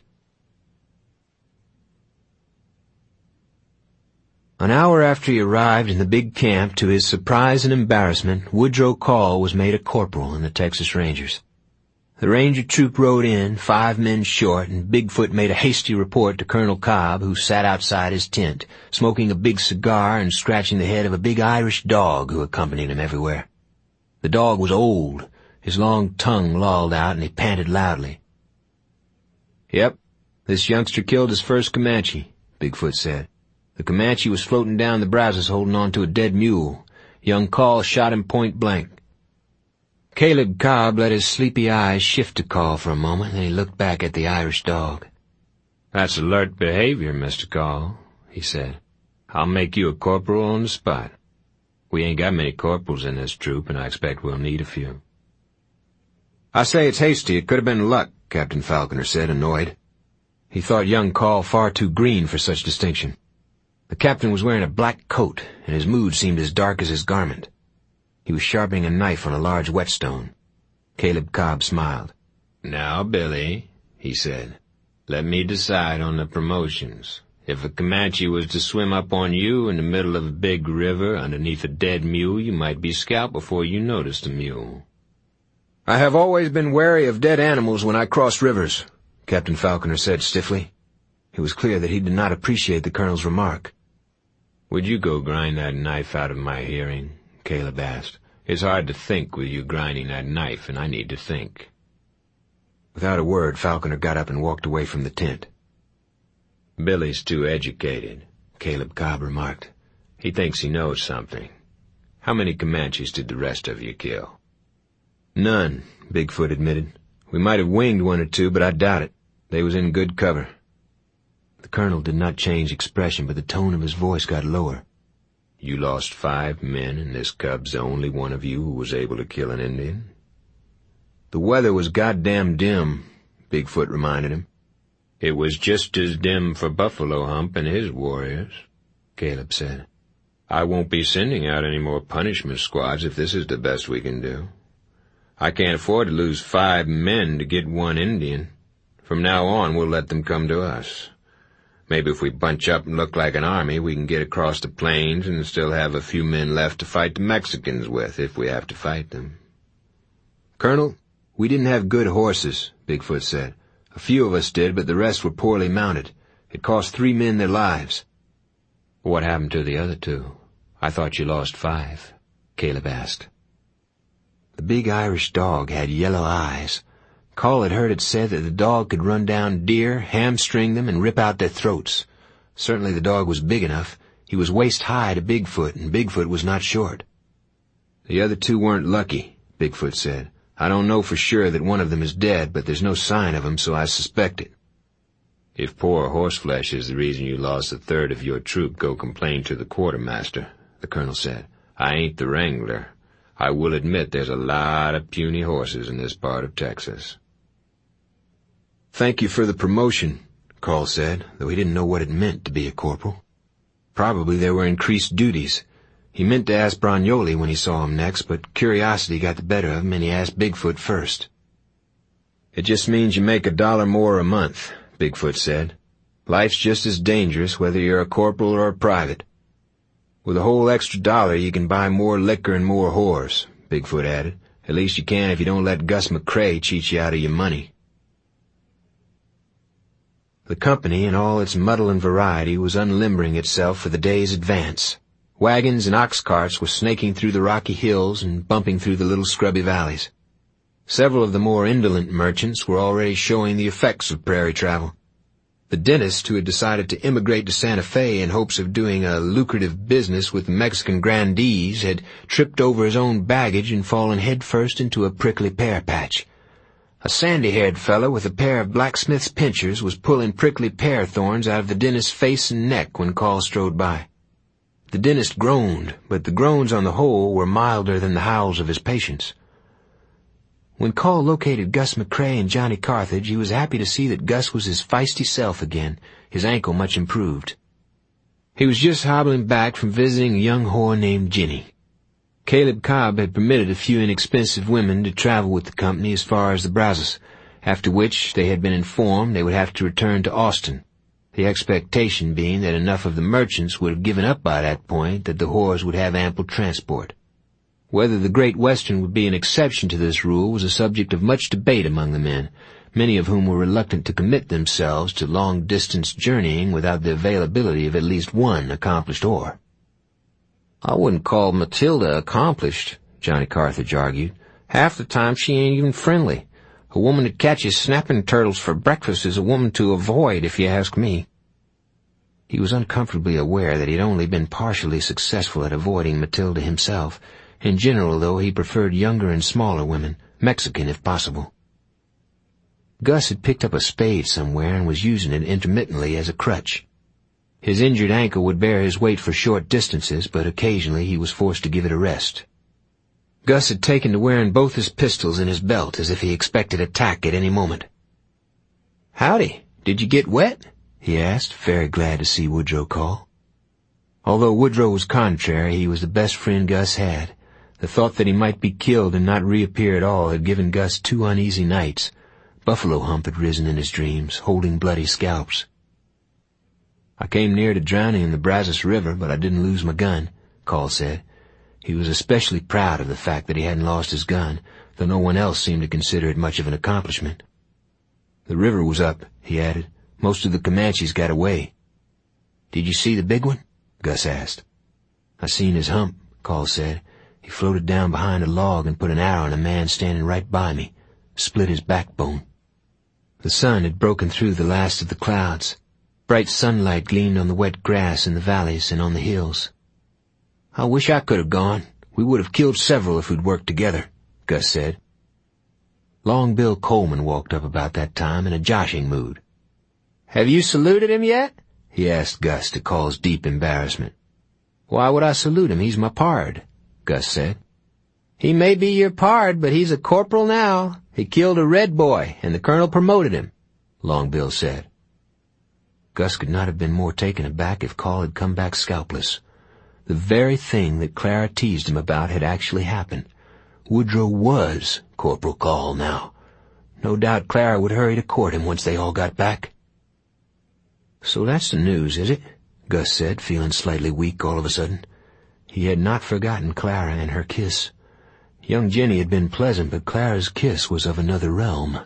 An hour after he arrived in the big camp, to his surprise and embarrassment, Woodrow Call was made a corporal in the Texas Rangers. The ranger troop rode in, five men short, and Bigfoot made a hasty report to Colonel Cobb, who sat outside his tent, smoking a big cigar and scratching the head of a big Irish dog who accompanied him everywhere. The dog was old. His long tongue lolled out, and he panted loudly. Yep, this youngster killed his first Comanche, Bigfoot said. The Comanche was floating down the Brazos holding on to a dead mule. Young Call shot him point blank. Caleb Cobb let his sleepy eyes shift to Call for a moment, and he looked back at the Irish dog. That's alert behavior, Mister Call, he said. I'll make you a corporal on the spot. We ain't got many corporals in this troop, and I expect we'll need a few. I say it's hasty. It could have been luck, Captain Falconer said, annoyed. He thought young Call far too green for such distinction. The captain was wearing a black coat, and his mood seemed as dark as his garment. He was sharpening a knife on a large whetstone. Caleb Cobb smiled. Now, Billy, he said, let me decide on the promotions. If a Comanche was to swim up on you in the middle of a big river underneath a dead mule, you might be scalped before you noticed the mule. I have always been wary of dead animals when I cross rivers, Captain Falconer said stiffly. It was clear that he did not appreciate the colonel's remark. Would you go grind that knife out of my hearing? Caleb asked. It's hard to think with you grinding that knife, and I need to think. Without a word, Falconer got up and walked away from the tent. Billy's too educated, Caleb Cobb remarked. He thinks he knows something. How many Comanches did the rest of you kill? None, Bigfoot admitted. We might have winged one or two, but I doubt it. They was in good cover. The colonel did not change expression, but the tone of his voice got lower. You lost five men, and this cub's the only one of you who was able to kill an Indian? The weather was goddamn dim, Bigfoot reminded him. It was just as dim for Buffalo Hump and his warriors, Caleb said. I won't be sending out any more punishment squads if this is the best we can do. I can't afford to lose five men to get one Indian. From now on, we'll let them come to us. Maybe if we bunch up and look like an army, we can get across the plains and still have a few men left to fight the Mexicans with, if we have to fight them. Colonel, we didn't have good horses, Bigfoot said. A few of us did, but the rest were poorly mounted. It cost three men their lives. What happened to the other two? I thought you lost five, Caleb asked. The big Irish dog had yellow eyes. Call had heard it said that the dog could run down deer, hamstring them, and rip out their throats. Certainly the dog was big enough. He was waist-high to Bigfoot, and Bigfoot was not short. "The other two weren't lucky," Bigfoot said. "I don't know for sure that one of them is dead, but there's no sign of him, so I suspect it." "If poor horseflesh is the reason you lost a third of your troop, go complain to the quartermaster," the colonel said. "I ain't the wrangler. I will admit there's a lot of puny horses in this part of Texas." "Thank you for the promotion," Carl said, though he didn't know what it meant to be a corporal. Probably there were increased duties. He meant to ask Bragnoli when he saw him next, but curiosity got the better of him, and he asked Bigfoot first. "It just means you make a dollar more a month," Bigfoot said. "Life's just as dangerous whether you're a corporal or a private." "With a whole extra dollar you can buy more liquor and more whores," Bigfoot added. "At least you can if you don't let Gus McCrae cheat you out of your money." The company, in all its muddle and variety, was unlimbering itself for the day's advance. Wagons and ox carts were snaking through the rocky hills and bumping through the little scrubby valleys. Several of the more indolent merchants were already showing the effects of prairie travel. The dentist, who had decided to immigrate to Santa Fe in hopes of doing a lucrative business with Mexican grandees, had tripped over his own baggage and fallen headfirst into a prickly pear patch. A sandy-haired fellow with a pair of blacksmith's pincers was pulling prickly pear thorns out of the dentist's face and neck when Carl strode by. The dentist groaned, but the groans on the whole were milder than the howls of his patients. When Carl located Gus McCrae and Johnny Carthage, he was happy to see that Gus was his feisty self again, his ankle much improved. He was just hobbling back from visiting a young whore named Jenny. Caleb Cobb had permitted a few inexpensive women to travel with the company as far as the Brazos, after which they had been informed they would have to return to Austin, the expectation being that enough of the merchants would have given up by that point that the whores would have ample transport. Whether the Great Western would be an exception to this rule was a subject of much debate among the men, many of whom were reluctant to commit themselves to long-distance journeying without the availability of at least one accomplished whore. "I wouldn't call Matilda accomplished," Johnny Carthage argued. "Half the time she ain't even friendly. A woman that catches snapping turtles for breakfast is a woman to avoid, if you ask me." He was uncomfortably aware that he had only been partially successful at avoiding Matilda himself. In general, though, he preferred younger and smaller women, Mexican if possible. Gus had picked up a spade somewhere and was using it intermittently as a crutch. His injured ankle would bear his weight for short distances, but occasionally he was forced to give it a rest. Gus had taken to wearing both his pistols in his belt as if he expected attack at any moment. "Howdy, did you get wet?" he asked, very glad to see Woodrow call. Although Woodrow was contrary, he was the best friend Gus had. The thought that he might be killed and not reappear at all had given Gus two uneasy nights. Buffalo Hump had risen in his dreams, holding bloody scalps. "I came near to drowning in the Brazos River, but I didn't lose my gun," Call said. He was especially proud of the fact that he hadn't lost his gun, though no one else seemed to consider it much of an accomplishment. "The river was up," he added. "Most of the Comanches got away." "Did you see the big one?" Gus asked. "I seen his hump," Call said. "He floated down behind a log and put an arrow in a man standing right by me. Split his backbone." The sun had broken through the last of the clouds. Bright sunlight gleamed on the wet grass in the valleys and on the hills. "I wish I could have gone. We would have killed several if we'd worked together," Gus said. Long Bill Coleman walked up about that time in a joshing mood. "Have you saluted him yet?" he asked Gus, to Call's deep embarrassment. "Why would I salute him? He's my pard," Gus said. "He may be your pard, but he's a corporal now. He killed a red boy, and the colonel promoted him," Long Bill said. Gus could not have been more taken aback if Call had come back scalpless. The very thing that Clara teased him about had actually happened. Woodrow was Corporal Call now. No doubt Clara would hurry to court him once they all got back. "So that's the news, is it?" Gus said, feeling slightly weak all of a sudden. He had not forgotten Clara and her kiss. Young Jenny had been pleasant, but Clara's kiss was of another realm.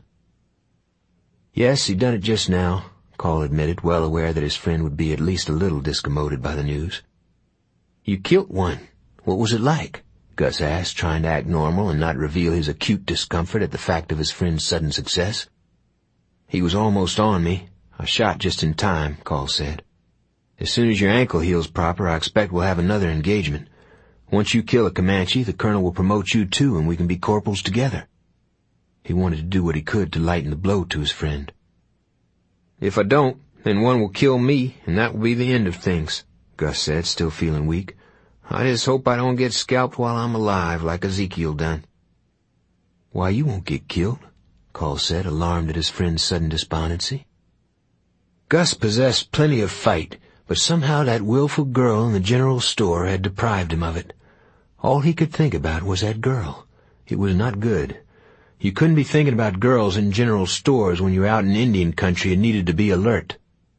"Yes, he done it just now," Call admitted, well aware that his friend would be at least a little discommoded by the news. "You killed one. What was it like?" Gus asked, trying to act normal and not reveal his acute discomfort at the fact of his friend's sudden success. "He was almost on me. I shot just in time," Call said. "As soon as your ankle heals proper, I expect we'll have another engagement. Once you kill a Comanche, the colonel will promote you too, and we can be corporals together." He wanted to do what he could to lighten the blow to his friend. "If I don't, then one will kill me, and that will be the end of things," Gus said, still feeling weak. "I just hope I don't get scalped while I'm alive, like Ezekiel done." "Why, you won't get killed," Call said, alarmed at his friend's sudden despondency. Gus possessed plenty of fight, but somehow that willful girl in the general store had deprived him of it. All he could think about was that girl. It was not good. You couldn't be thinking about girls in general stores when you were out in Indian country and needed to be alert.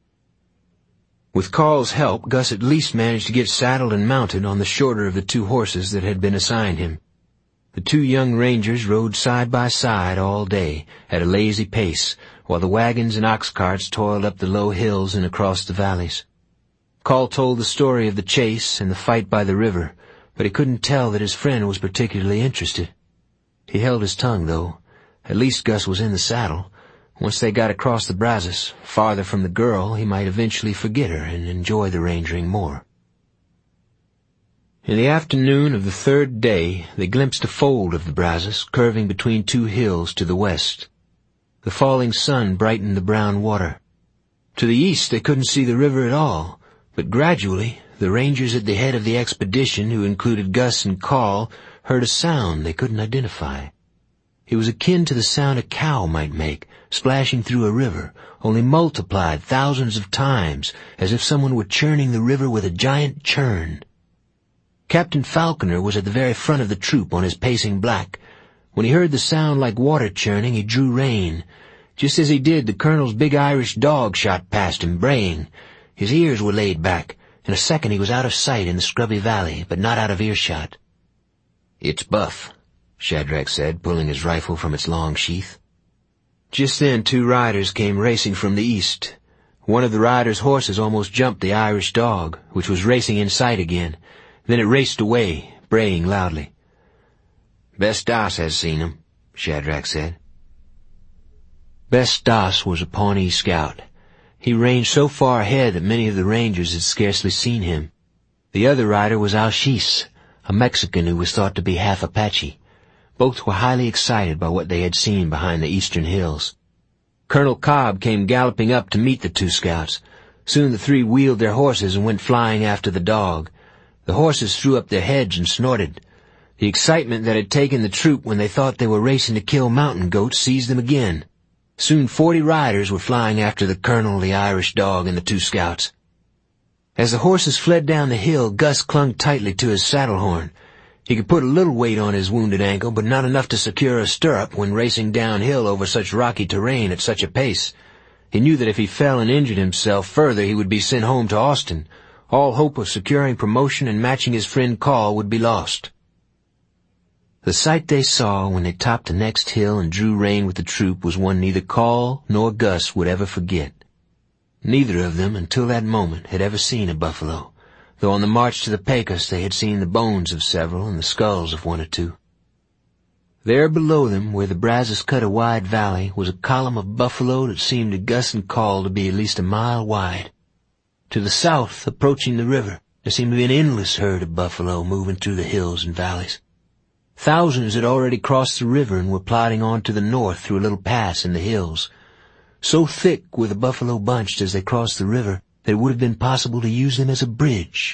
With Call's help, Gus at least managed to get saddled and mounted on the shorter of the two horses that had been assigned him. The two young rangers rode side by side all day, at a lazy pace, while the wagons and ox carts toiled up the low hills and across the valleys. Call told the story of the chase and the fight by the river, but he couldn't tell that his friend was particularly interested. He held his tongue, though. At least Gus was in the saddle. Once they got across the Brazos, farther from the girl, he might eventually forget her and enjoy the rangering more. In the afternoon of the third day, they glimpsed a fold of the Brazos curving between two hills to the west. The falling sun brightened the brown water. To the east they couldn't see the river at all, but gradually the rangers at the head of the expedition, who included Gus and Call, heard a sound they couldn't identify. It was akin to the sound a cow might make, splashing through a river, only multiplied thousands of times, as if someone were churning the river with a giant churn. Captain Falconer was at the very front of the troop on his pacing black. When he heard the sound like water churning, he drew rein. Just as he did, the colonel's big Irish dog shot past him, braying. His ears were laid back. In a second he was out of sight in the scrubby valley, but not out of earshot. "It's Buff," Shadrach said, pulling his rifle from its long sheath. Just then two riders came racing from the east. One of the riders' horses almost jumped the Irish dog, which was racing in sight again. Then it raced away, braying loudly. "Bess Doss has seen him," Shadrach said. Bess Doss was a Pawnee scout. He ranged so far ahead that many of the rangers had scarcely seen him. The other rider was Alchis, a Mexican who was thought to be half Apache. Both were highly excited by what they had seen behind the eastern hills. Colonel Cobb came galloping up to meet the two scouts. Soon the three wheeled their horses and went flying after the dog. The horses threw up their heads and snorted. The excitement that had taken the troop when they thought they were racing to kill mountain goats seized them again. Soon forty riders were flying after the colonel, the Irish dog, and the two scouts. As the horses fled down the hill, Gus clung tightly to his saddle horn. He could put a little weight on his wounded ankle, but not enough to secure a stirrup when racing downhill over such rocky terrain at such a pace. He knew that if he fell and injured himself further, he would be sent home to Austin. All hope of securing promotion and matching his friend Call would be lost. The sight they saw when they topped the next hill and drew rein with the troop was one neither Call nor Gus would ever forget. Neither of them, until that moment, had ever seen a buffalo, though on the march to the Pecos they had seen the bones of several and the skulls of one or two. There below them, where the Brazos cut a wide valley, was a column of buffalo that seemed to Gus and Call to be at least a mile wide. To the south, approaching the river, there seemed to be an endless herd of buffalo moving through the hills and valleys. Thousands had already crossed the river and were plodding on to the north through a little pass in the hills. So thick were the buffalo bunched as they crossed the river that it would have been possible to use them as a bridge.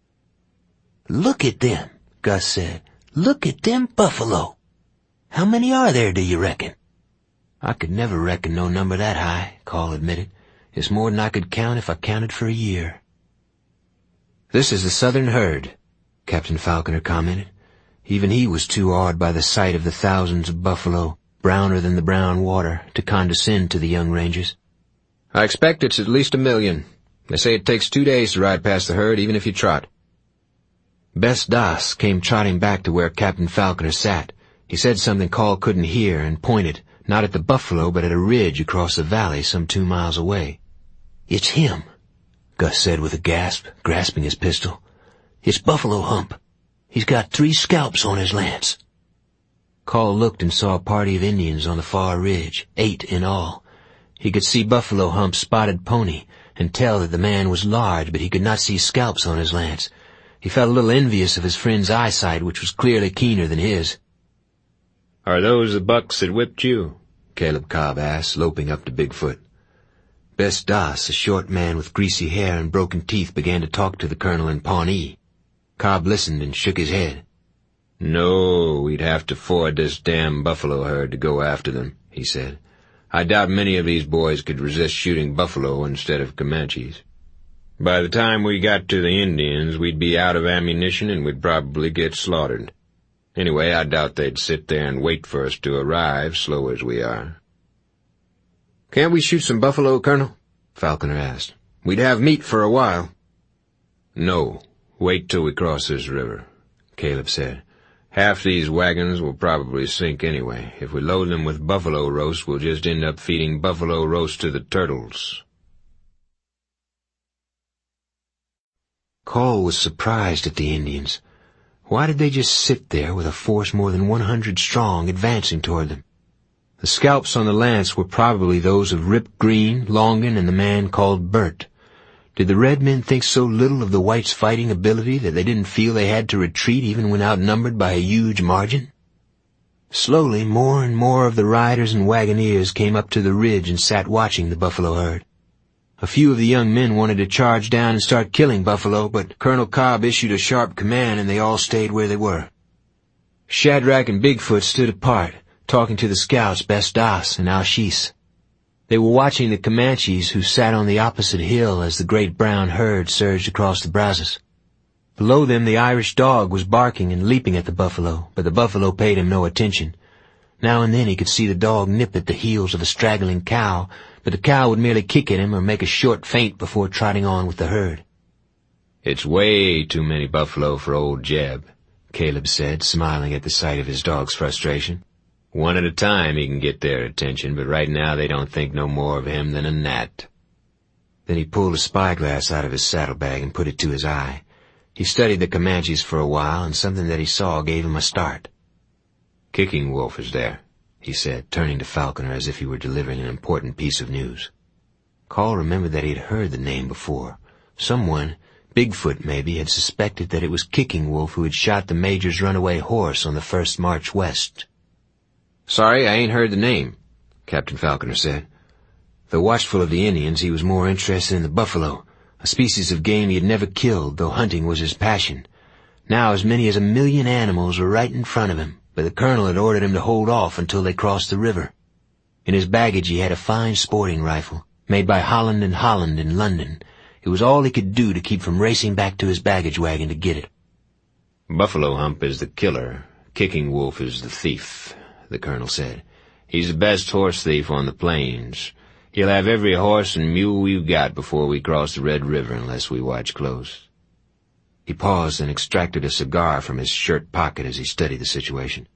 "Look at them," Gus said. "Look at them buffalo. How many are there, do you reckon?" "I could never reckon no number that high," Call admitted. "It's more than I could count if I counted for a year." "This is the southern herd," Captain Falconer commented. Even he was too awed by the sight of the thousands of buffalo, browner than the brown water, to condescend to the young rangers. "I expect it's at least a million. They say it takes two days to ride past the herd, even if you trot." Bess Doss came trotting back to where Captain Falconer sat. He said something Call couldn't hear and pointed, not at the buffalo, but at a ridge across the valley some two miles away. "It's him," Gus said with a gasp, grasping his pistol. "It's Buffalo Hump." He's got three scalps on his lance." Call looked and saw a party of Indians on the far ridge, eight in all. He could see Buffalo Hump's spotted pony and tell that the man was large, but he could not see scalps on his lance. He felt a little envious of his friend's eyesight, which was clearly keener than his. "Are those the bucks that whipped you?" Caleb Cobb asked, loping up to Bigfoot. Bess Das, a short man with greasy hair and broken teeth, began to talk to the colonel in Pawnee. Cobb listened and shook his head. "No, we'd have to ford this damn buffalo herd to go after them," he said. "I doubt many of these boys could resist shooting buffalo instead of Comanches. By the time we got to the Indians, we'd be out of ammunition and we'd probably get slaughtered. Anyway, I doubt they'd sit there and wait for us to arrive, slow as we are." "Can't we shoot some buffalo, Colonel?" Falconer asked. "We'd have meat for a while." "No, wait till we cross this river," Caleb said. "Half these wagons will probably sink anyway. If we load them with buffalo roast, we'll just end up feeding buffalo roast to the turtles." Call was surprised at the Indians. Why did they just sit there with a force more than one hundred strong advancing toward them? The scalps on the lance were probably those of Rip Green, Longan, and the man called Burt. Did the red men think so little of the whites' fighting ability that they didn't feel they had to retreat even when outnumbered by a huge margin? Slowly, more and more of the riders and wagoneers came up to the ridge and sat watching the buffalo herd. A few of the young men wanted to charge down and start killing buffalo, but Colonel Cobb issued a sharp command and they all stayed where they were. Shadrach and Bigfoot stood apart, talking to the scouts Bess Das and Alshis. They were watching the Comanches who sat on the opposite hill as the great brown herd surged across the Brazos. Below them the Irish dog was barking and leaping at the buffalo, but the buffalo paid him no attention. Now and then he could see the dog nip at the heels of a straggling cow, but the cow would merely kick at him or make a short feint before trotting on with the herd. "It's way too many buffalo for old Jeb," Caleb said, smiling at the sight of his dog's frustration. "One at a time he can get their attention, but right now they don't think no more of him than a gnat." Then he pulled a spyglass out of his saddlebag and put it to his eye. He studied the Comanches for a while, and something that he saw gave him a start. "Kicking Wolf is there," he said, turning to Falconer as if he were delivering an important piece of news. Call remembered that he had heard the name before. Someone, Bigfoot maybe, had suspected that it was Kicking Wolf who had shot the Major's runaway horse on the first march west. "Sorry, I ain't heard the name," Captain Falconer said. Though watchful of the Indians, he was more interested in the buffalo, a species of game he had never killed, though hunting was his passion. Now as many as a million animals were right in front of him, but the colonel had ordered him to hold off until they crossed the river. In his baggage he had a fine sporting rifle, made by Holland and Holland in London. It was all he could do to keep from racing back to his baggage wagon to get it. "Buffalo Hump is the killer. Kicking Wolf is the thief," the colonel said. "He's the best horse thief on the plains. He'll have every horse and mule we've got before we cross the Red River unless we watch close." He paused and extracted a cigar from his shirt pocket as he studied the situation.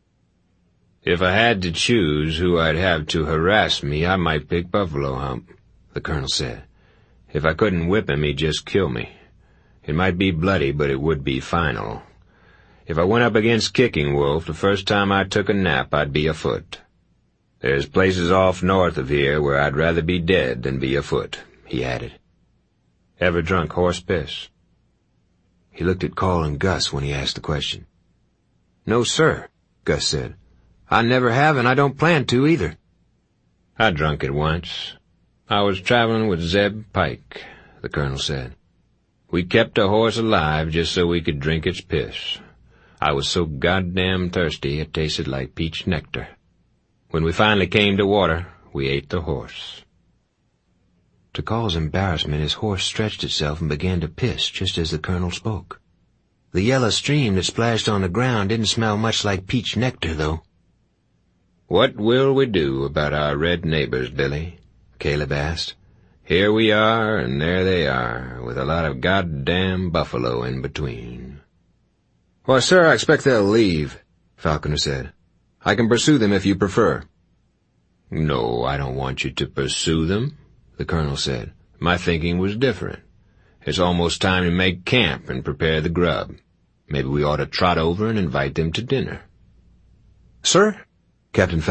"If I had to choose who I'd have to harass me, I might pick Buffalo Hump," the colonel said. "If I couldn't whip him, he'd just kill me. It might be bloody, but it would be final. If I went up against Kicking Wolf, the first time I took a nap, I'd be afoot. There's places off north of here where I'd rather be dead than be afoot," he added. "Ever drunk horse piss?" He looked at Call and Gus when he asked the question. "No, sir," Gus said. "I never have, and I don't plan to either." "I drunk it once. I was traveling with Zeb Pike," the colonel said. "We kept a horse alive just so we could drink its piss. I was so goddamn thirsty it tasted like peach nectar. When we finally came to water, we ate the horse." To Call's embarrassment, his horse stretched itself and began to piss just as the colonel spoke. The yellow stream that splashed on the ground didn't smell much like peach nectar, though. "What will we do about our red neighbors, Billy?" Caleb asked. "Here we are, and there they are, with a lot of goddamn buffalo in between." "Why, sir, I expect they'll leave," Falconer said. "I can pursue them if you prefer." "No, I don't want you to pursue them," the colonel said. "My thinking was different. It's almost time to make camp and prepare the grub. Maybe we ought to trot over and invite them to dinner." "Sir?" Captain